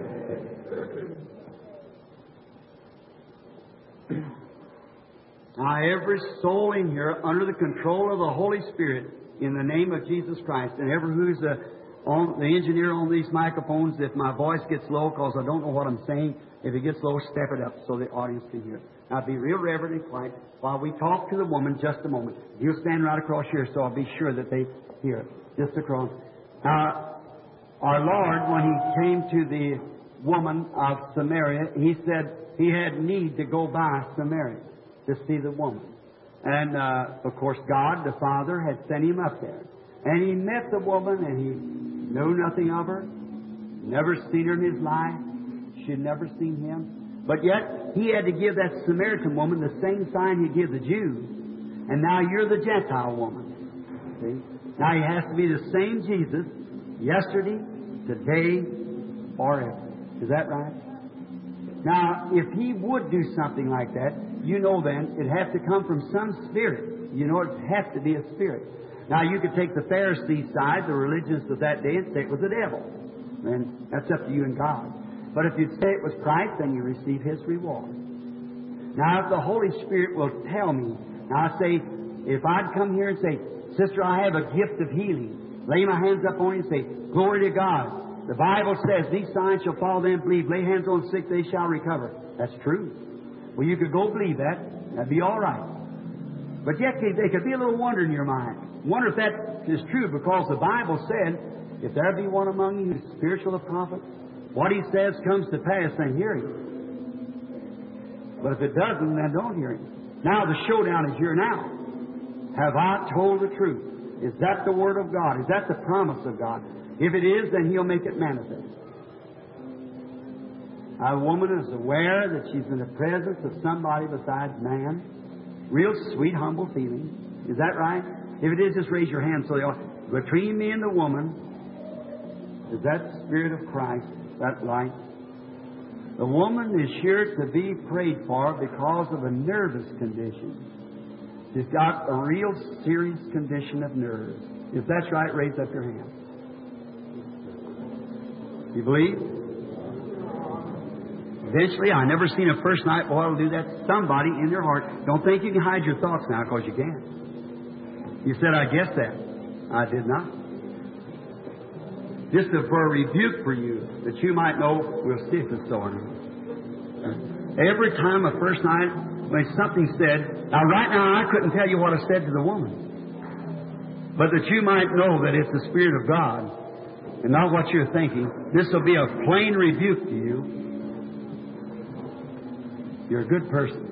Now, every soul in here, under the control of the Holy Spirit, in the name of Jesus Christ, and every who's the engineer on these microphones, if my voice gets low, because I don't know what I'm saying, if it gets low, step it up so the audience can hear it. Now, be real reverent and quiet while we talk to the woman just a moment. You'll stand right across here, so I'll be sure that they hear it. Just across. Now, our Lord, when He came to the woman of Samaria, He said He had need to go by Samaria to see the woman. And, of course, God, the Father, had sent Him up there. And He met the woman, and He knew nothing of her, never seen her in His life. She had never seen Him. But yet, He had to give that Samaritan woman the same sign He gave the Jews. And now you're the Gentile woman. See? Now He has to be the same Jesus, yesterday, today, forever. Is that right? Now, if He would do something like that, you know then it'd have to come from some spirit. You know, it'd have to be a spirit. Now, you could take the Pharisee side, the religions of that day, and say it was the devil. And that's up to you and God. But if you'd say it was Christ, then you receive His reward. Now, if the Holy Spirit will tell me, now I say, if I'd come here and say, Sister, I have a gift of healing, lay my hands up on you and say, Glory to God. The Bible says, these signs shall follow them that believe. Lay hands on the sick, they shall recover. That's true. Well, you could go believe that. That'd be all right. But yet, there could be a little wonder in your mind. Wonder if that is true, because the Bible said, if there be one among you who's spiritual, a prophet, what he says comes to pass, then hear him. But if it doesn't, then don't hear him. Now the showdown is here now. Have I told the truth? Is that the Word of God? Is that the promise of God? If it is, then He'll make it manifest. A woman is aware that she's in the presence of somebody besides man. Real sweet, humble feeling. Is that right? If it is, just raise your hand so they all. Between me and the woman is that Spirit of Christ, that light. The woman is sure to be prayed for because of a nervous condition. She's got a real serious condition of nerves. If that's right, raise up your hand. You believe? Eventually, I never seen a first night boy will do that to somebody in their heart. Don't think you can hide your thoughts now, because you can't. You said, I guess that. I did not. Just for a rebuke for you, that you might know, we'll see if it's so or not. Every time a first night, when something said, now right now I couldn't tell you what I said to the woman, but that you might know that it's the Spirit of God and not what you're thinking. This will be a plain rebuke to you. You're a good person,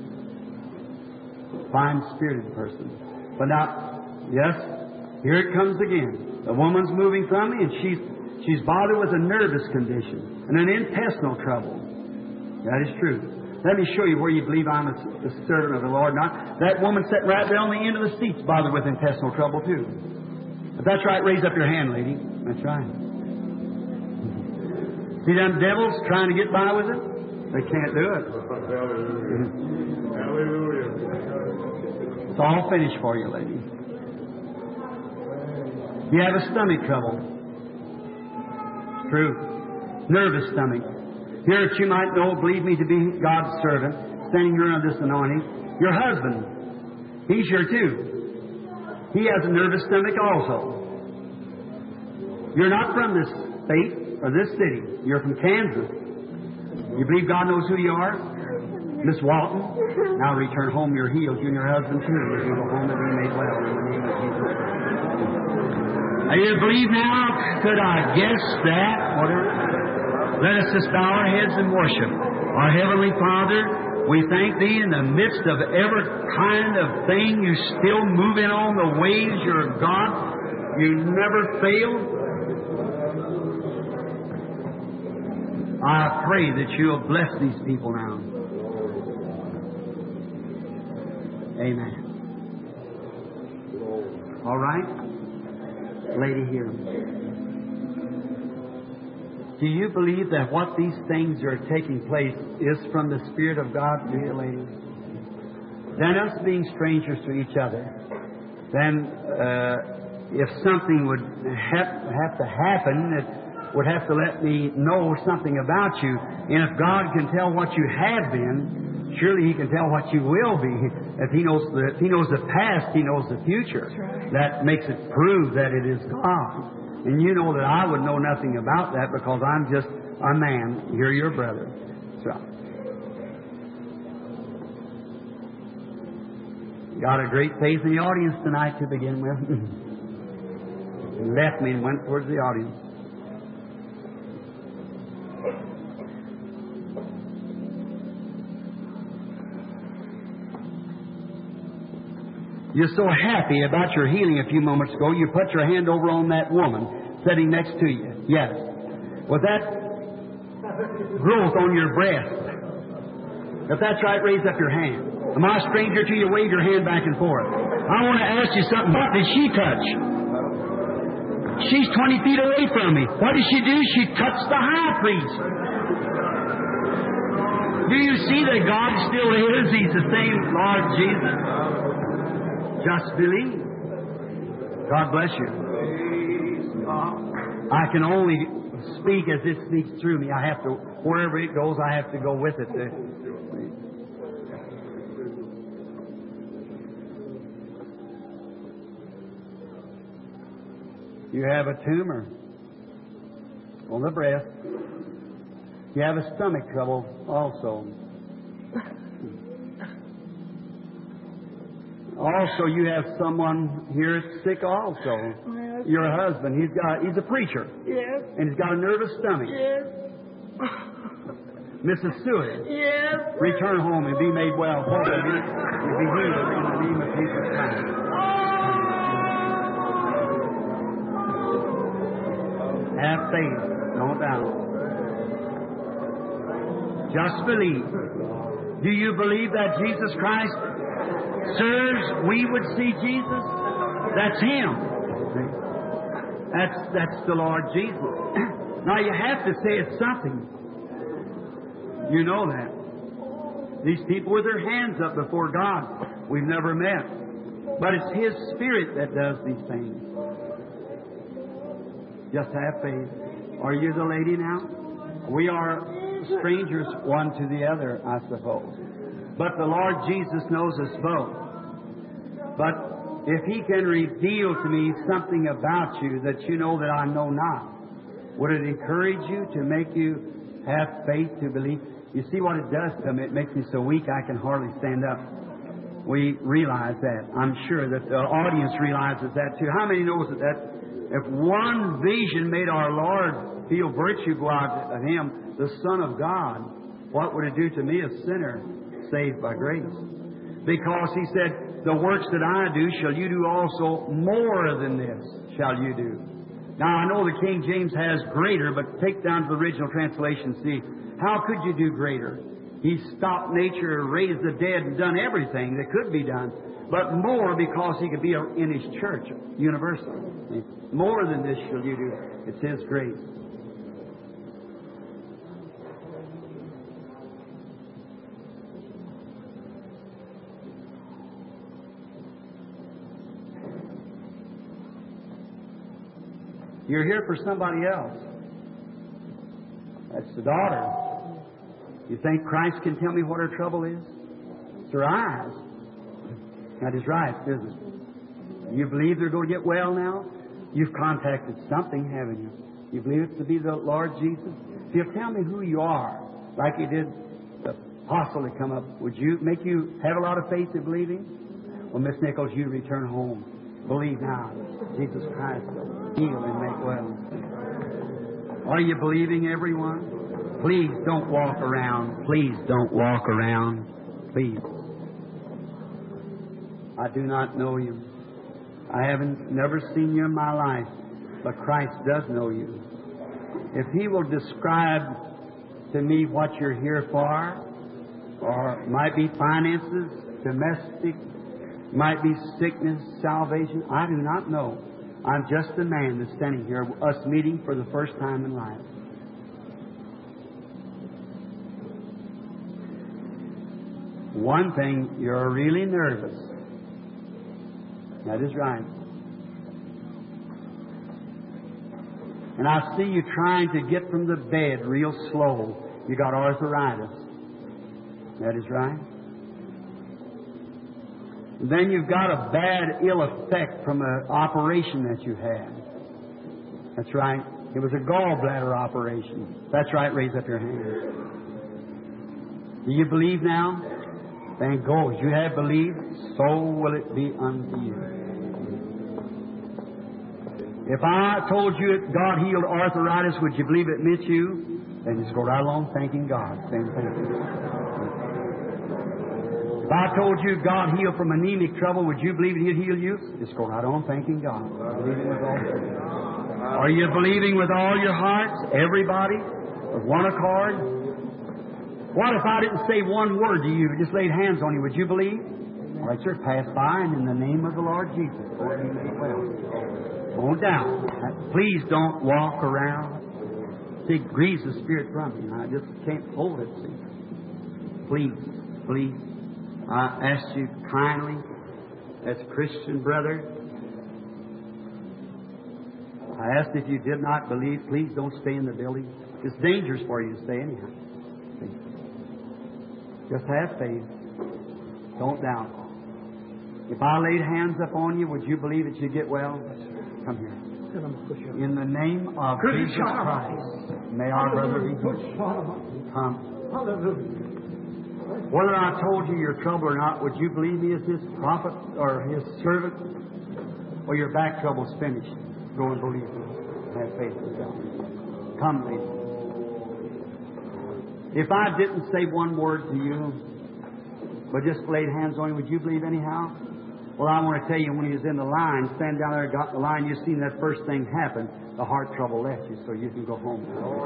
fine-spirited person. But now, yes, here it comes again. The woman's moving from me, and she's bothered with a nervous condition and an intestinal trouble. That is true. Let me show you where you believe I'm a servant of the Lord. Now, that woman sitting right there on the end of the seat's bothered with intestinal trouble too. If that's right, raise up your hand, lady. That's right. See them devils trying to get by with it? They can't do it. Hallelujah. It's all finished for you, lady. You have a stomach trouble. True. Nervous stomach. Here that you might know, believe me to be God's servant, standing here under this anointing. Your husband, he's here too. He has a nervous stomach also. You're not from this state or this city. You're from Kansas. You believe God knows who you are? Miss Walton, now return home your healed. You and your husband too. You go home and be made well in the name of Jesus. Now you believe now? Could I guess that? Whatever. Let us just bow our heads and worship. Our Heavenly Father, we thank Thee in the midst of every kind of thing. You still moving on the ways. You're God. You never fail. I pray that You'll bless these people now. Amen. All right? Lady here. Do you believe that what these things are taking place is from the Spirit of God, dear lady? Then us being strangers to each other, then if something would have to happen, it would have to let me know something about you. And if God can tell what you have been, surely He can tell what you will be. If He knows the past, He knows the future. That makes it prove that it is God. And you know that I would know nothing about that because I'm just a man. You're your brother. So, got a great faith in the audience tonight to begin with. He left me and went towards the audience. You're so happy about your healing a few moments ago, you put your hand over on that woman sitting next to you. Yes. With that growth on your breast. If that's right, raise up your hand. Am I a stranger to you? Wave your hand back and forth. I want to ask you something. What did she touch? She's 20 feet away from me. What does she do? She touched the high priest. Do you see that God still is? He's the same Lord Jesus. Just believe. God bless you. I can only speak as it speaks through me. I have to, wherever it goes, I have to go with it. You have a tumor on the breast. You have a stomach trouble also. Also, you have someone here sick also. Yes. Your husband, he's a preacher. Yes. And he's got a nervous stomach. Yes. Mrs. Stewart, Yes. return home and be made well. You'll be healed in the name of Jesus Christ. Have faith. Don't doubt. Just believe. Do you believe that Jesus Christ serves? We would see Jesus. That's Him. That's the Lord Jesus. Now you have to say it's something. You know that. These people with their hands up before God, we've never met. But it's His Spirit that does these things. Just have faith. Are you the lady now? We are strangers one to the other, I suppose. But the Lord Jesus knows us both. But if He can reveal to me something about you that you know that I know not, would it encourage you to make you have faith to believe? You see what it does to me? It makes me so weak I can hardly stand up. We realize that. I'm sure that the audience realizes that too. How many knows that if one vision made our Lord feel virtue go out of Him, the Son of God, what would it do to me, a sinner saved by grace? Because He said, the works that I do shall you do also, more than this shall you do. Now I know the King James has greater, but take down to the original translation and see, how could you do greater? He stopped nature, raised the dead, and done everything that could be done. But more because He could be in His church, universal. More than this shall you do. It's His grace. You're here for somebody else. That's the daughter. You think Christ can tell me what her trouble is? It's her eyes. That is right, isn't it? You believe they're going to get well now? You've contacted something, haven't you? You believe it to be the Lord Jesus? If you'll tell me who you are, like you did the apostle that come up, would you make you have a lot of faith in believing? Well, Miss Nichols, you return home. Believe now. Jesus Christ will heal and make well. Are you believing, everyone? Please don't walk around. Please don't walk around. Please. I do not know you. I haven't never seen you in my life, but Christ does know you. If He will describe to me what you're here for, or it might be finances, domestic, might be sickness, salvation, I do not know. I'm just a man that's standing here, us meeting for the first time in life. One thing, you're really nervous. That is right. And I see you trying to get from the bed real slow. You got arthritis. That is right. Then you've got a bad ill effect from an operation that you had. That's right. It was a gallbladder operation. That's right. Raise up your hand. Do you believe now? Then go. As you have believed, so will it be unto you. If I told you God healed arthritis, would you believe it meant you? Then just go right along thanking God. Saying thank you. If I told you God healed from anemic trouble, would you believe He'd heal you? Just go right on thanking God. Believing with all your heart. Are you believing with all your hearts? Everybody? With one accord? What if I didn't say one word to you, just laid hands on you? Would you believe? All right, sir, pass by, and in the name of the Lord Jesus, Lord, you may well. Don't doubt. Please don't walk around. See, it grieves the Spirit from you. I just can't hold it, see. Please. I ask you kindly, as a Christian brother, I asked if you did not believe, please don't stay in the building. It's dangerous for you to stay anyhow. Just have faith. Don't doubt. If I laid hands upon you, would you believe that you get well? Come here. In the name of Jesus Christ, may our brother be healed. Come. Whether I told you your trouble or not, would you believe me as His prophet or His servant? Or your back trouble's finished? Go and believe me. Have faith in God. Come, lady. If I didn't say one word to you, but just laid hands on you, would you believe anyhow? Well, I want to tell you, when he was in the line, stand down there, got in the line, you seen that first thing happen, the heart trouble left you, so you can go home.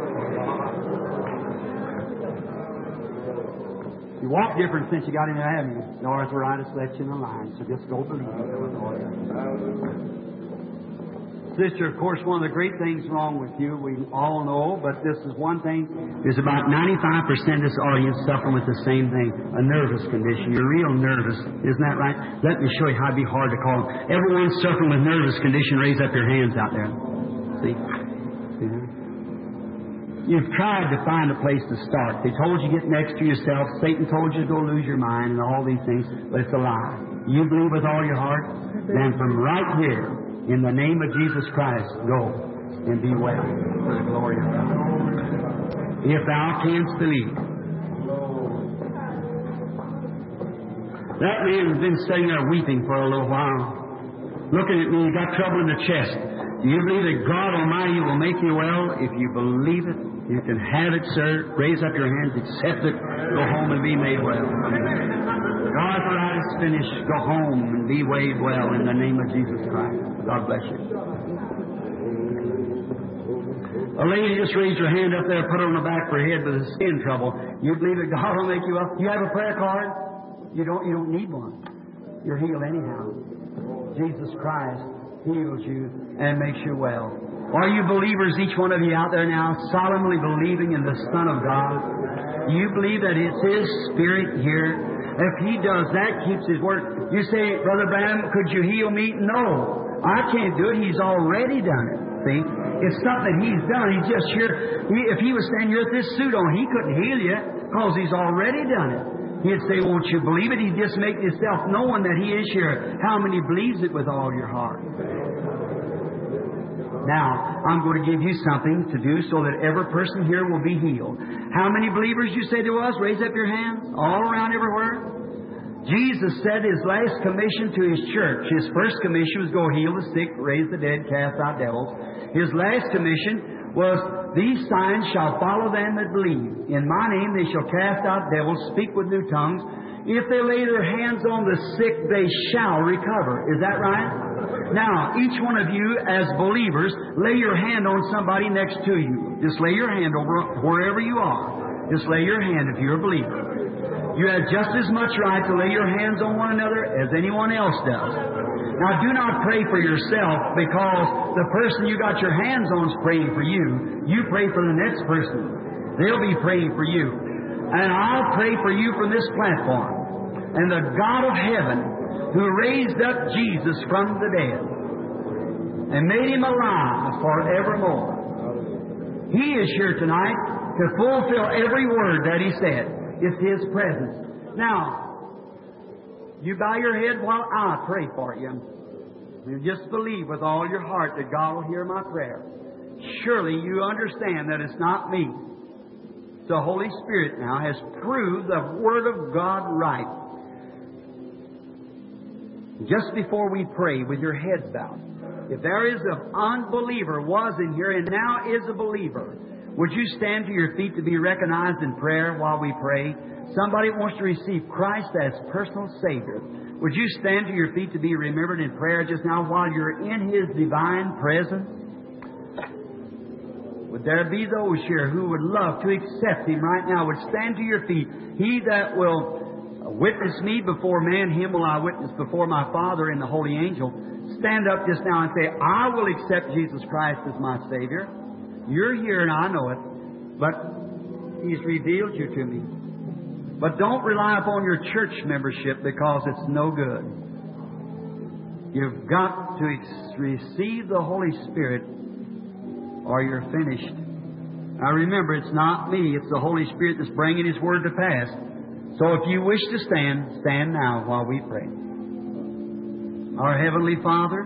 You walk different since you got in there, haven't you? The arthritis left you in the line, so just go believe it. Sister, of course, one of the great things wrong with you, we all know, but this is one thing. There's about 95% of this audience suffering with the same thing, a nervous condition. You're real nervous. Isn't that right? Let me show you how it'd be hard to call them. Everyone suffering with nervous condition, raise up your hands out there. See? Yeah. You've tried to find a place to start. They told you get next to yourself. Satan told you to go lose your mind and all these things, but it's a lie. You believe with all your heart, then from right here, in the name of Jesus Christ, go and be well for the glory of God. If thou canst believe. That man's been sitting there weeping for a little while, looking at me. He got trouble in the chest. Do you believe that God Almighty will make you well? If you believe it, you can have it, sir. Raise up your hands, accept it, go home and be made well. Arthritis finished, go home and be made well in the name of Jesus Christ. God bless you. A lady just raised her hand up there, put her on the back of her head with a skin trouble. You believe that God will make you up? You have a prayer card? You don't need one. You're healed anyhow. Jesus Christ heals you and makes you well. Are you believers, each one of you out there now, solemnly believing in the Son of God? You believe that it's His Spirit here? If He does that, keeps His word. You say, Brother Branham, could you heal me? No. I can't do it. He's already done it. See? It's something that He's done. He's just here. If He was standing here with this suit on, He couldn't heal you because He's already done it. He'd say, won't you believe it? He'd just make Himself known that He is here. How many believes it with all your heart? Now, I'm going to give you something to do so that every person here will be healed. How many believers you say there was? Raise up your hands. All around everywhere. Jesus said His last commission to His church. His first commission was go heal the sick, raise the dead, cast out devils. His last commission was, these signs shall follow them that believe. In my name they shall cast out devils, speak with new tongues. If they lay their hands on the sick, they shall recover. Is that right? Now, each one of you as believers, lay your hand on somebody next to you. Just lay your hand over wherever you are. Just lay your hand if you're a believer. You have just as much right to lay your hands on one another as anyone else does. Now, do not pray for yourself because the person you got your hands on is praying for you. You pray for the next person. They'll be praying for you. And I'll pray for you from this platform. And the God of heaven, who raised up Jesus from the dead and made Him alive forevermore, He is here tonight to fulfill every word that He said. It's His presence. Now, you bow your head while I pray for you. You just believe with all your heart that God will hear my prayer. Surely you understand that it's not me. The Holy Spirit now has proved the Word of God right. Just before we pray, with your heads bowed, if there is an unbeliever, was in here, and now is a believer, would you stand to your feet to be recognized in prayer while we pray? Somebody wants to receive Christ as personal Savior. Would you stand to your feet to be remembered in prayer just now while you're in His divine presence? Would there be those here who would love to accept Him right now? Would stand to your feet. He that will witness me before man, him will I witness before my Father and the holy angel. Stand up just now and say, I will accept Jesus Christ as my Savior. You're here and I know it, but He's revealed you to me. But don't rely upon your church membership because it's no good. You've got to receive the Holy Spirit or you're finished. Now remember, it's not me, it's the Holy Spirit that's bringing His Word to pass. So if you wish to stand, stand now while we pray. Our Heavenly Father,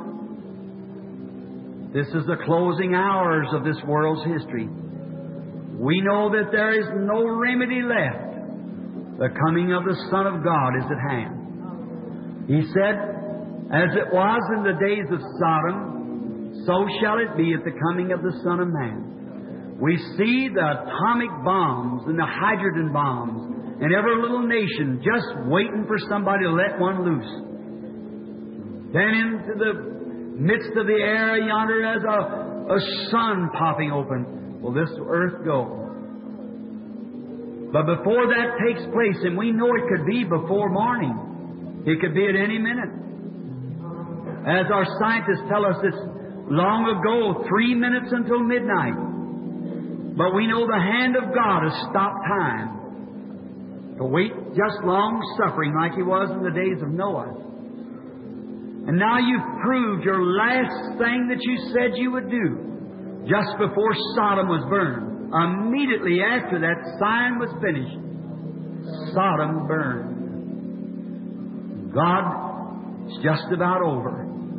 this is the closing hours of this world's history. We know that there is no remedy left. The coming of the Son of God is at hand. He said, as it was in the days of Sodom, so shall it be at the coming of the Son of Man. We see the atomic bombs and the hydrogen bombs in every little nation just waiting for somebody to let one loose. Then into the midst of the air yonder as a sun popping open, will this earth go? But before that takes place, and we know it could be before morning, it could be at any minute. As our scientists tell us, it's long ago, 3 minutes until midnight. But we know the hand of God has stopped time to wait just long suffering like He was in the days of Noah. And now you've proved your last thing that you said you would do just before Sodom was burned. Immediately after that sign was finished, Sodom burned. God, it's just about over.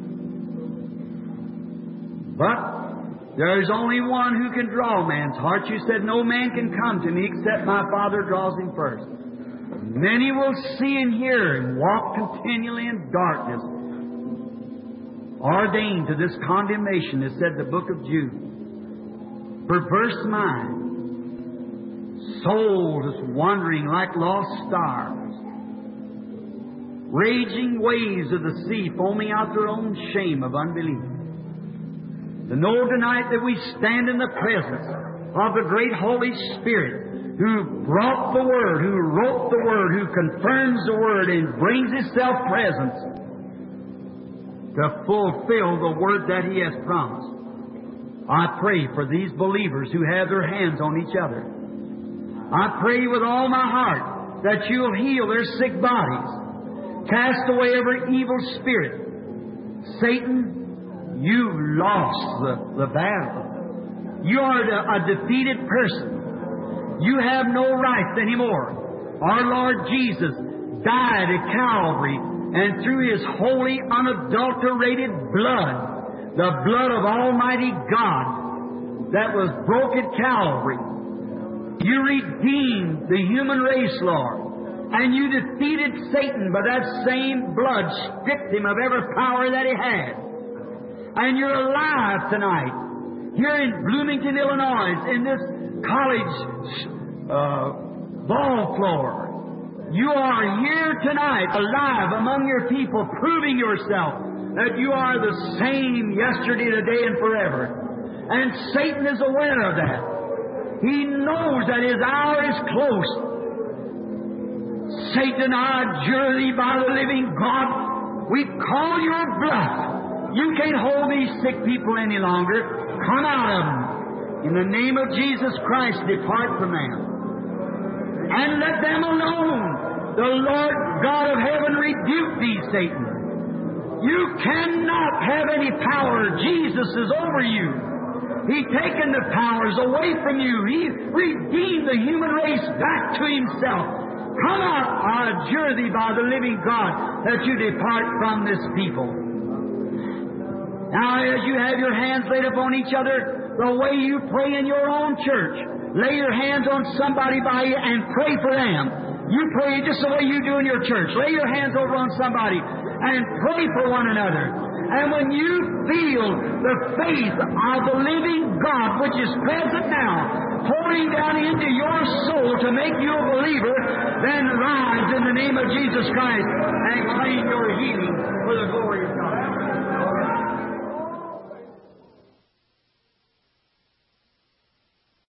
But there is only one who can draw man's heart. You said, no man can come to me except my Father draws him first. Many will see and hear and walk continually in darkness, ordained to this condemnation, as said the book of Jude. Perverse mind, souls wandering like lost stars, raging waves of the sea, foaming out their own shame of unbelief. To know tonight that we stand in the presence of the great Holy Spirit who brought the Word, who wrote the Word, who confirms the Word and brings Himself presence to fulfill the Word that He has promised. I pray for these believers who have their hands on each other. I pray with all my heart that You'll heal their sick bodies, cast away every evil spirit. Satan, you've lost the battle. You are a defeated person. You have no rights anymore. Our Lord Jesus died at Calvary, and through His holy, unadulterated blood, the blood of Almighty God that was broke at Calvary, You redeemed the human race, Lord. And You defeated Satan by that same blood, stripped him of every power that he had. And You're alive tonight, here in Bloomington, Illinois, in this college ball floor. You are here tonight, alive among Your people, proving Yourself that You are the same yesterday, today, and forever. And Satan is aware of that. He knows that his hour is close. Satan, I adjure Thee by the living God, we call Your bluff. You can't hold these sick people any longer. Come out of them. In the name of Jesus Christ, depart from them. And let them alone. The Lord God of heaven rebuke Thee, Satan. You cannot have any power. Jesus is over you. He's taken the powers away from you. He redeemed the human race back to Himself. Come out, I adjure Thee by the living God, that you depart from this people. Now, as you have your hands laid upon each other, the way you pray in your own church, lay your hands on somebody by you and pray for them. You pray just the way you do in your church. Lay your hands over on somebody and pray for one another. And when you feel the faith of the living God, which is present now, pouring down into your soul to make you a believer, then rise in the name of Jesus Christ and claim your healing for the glory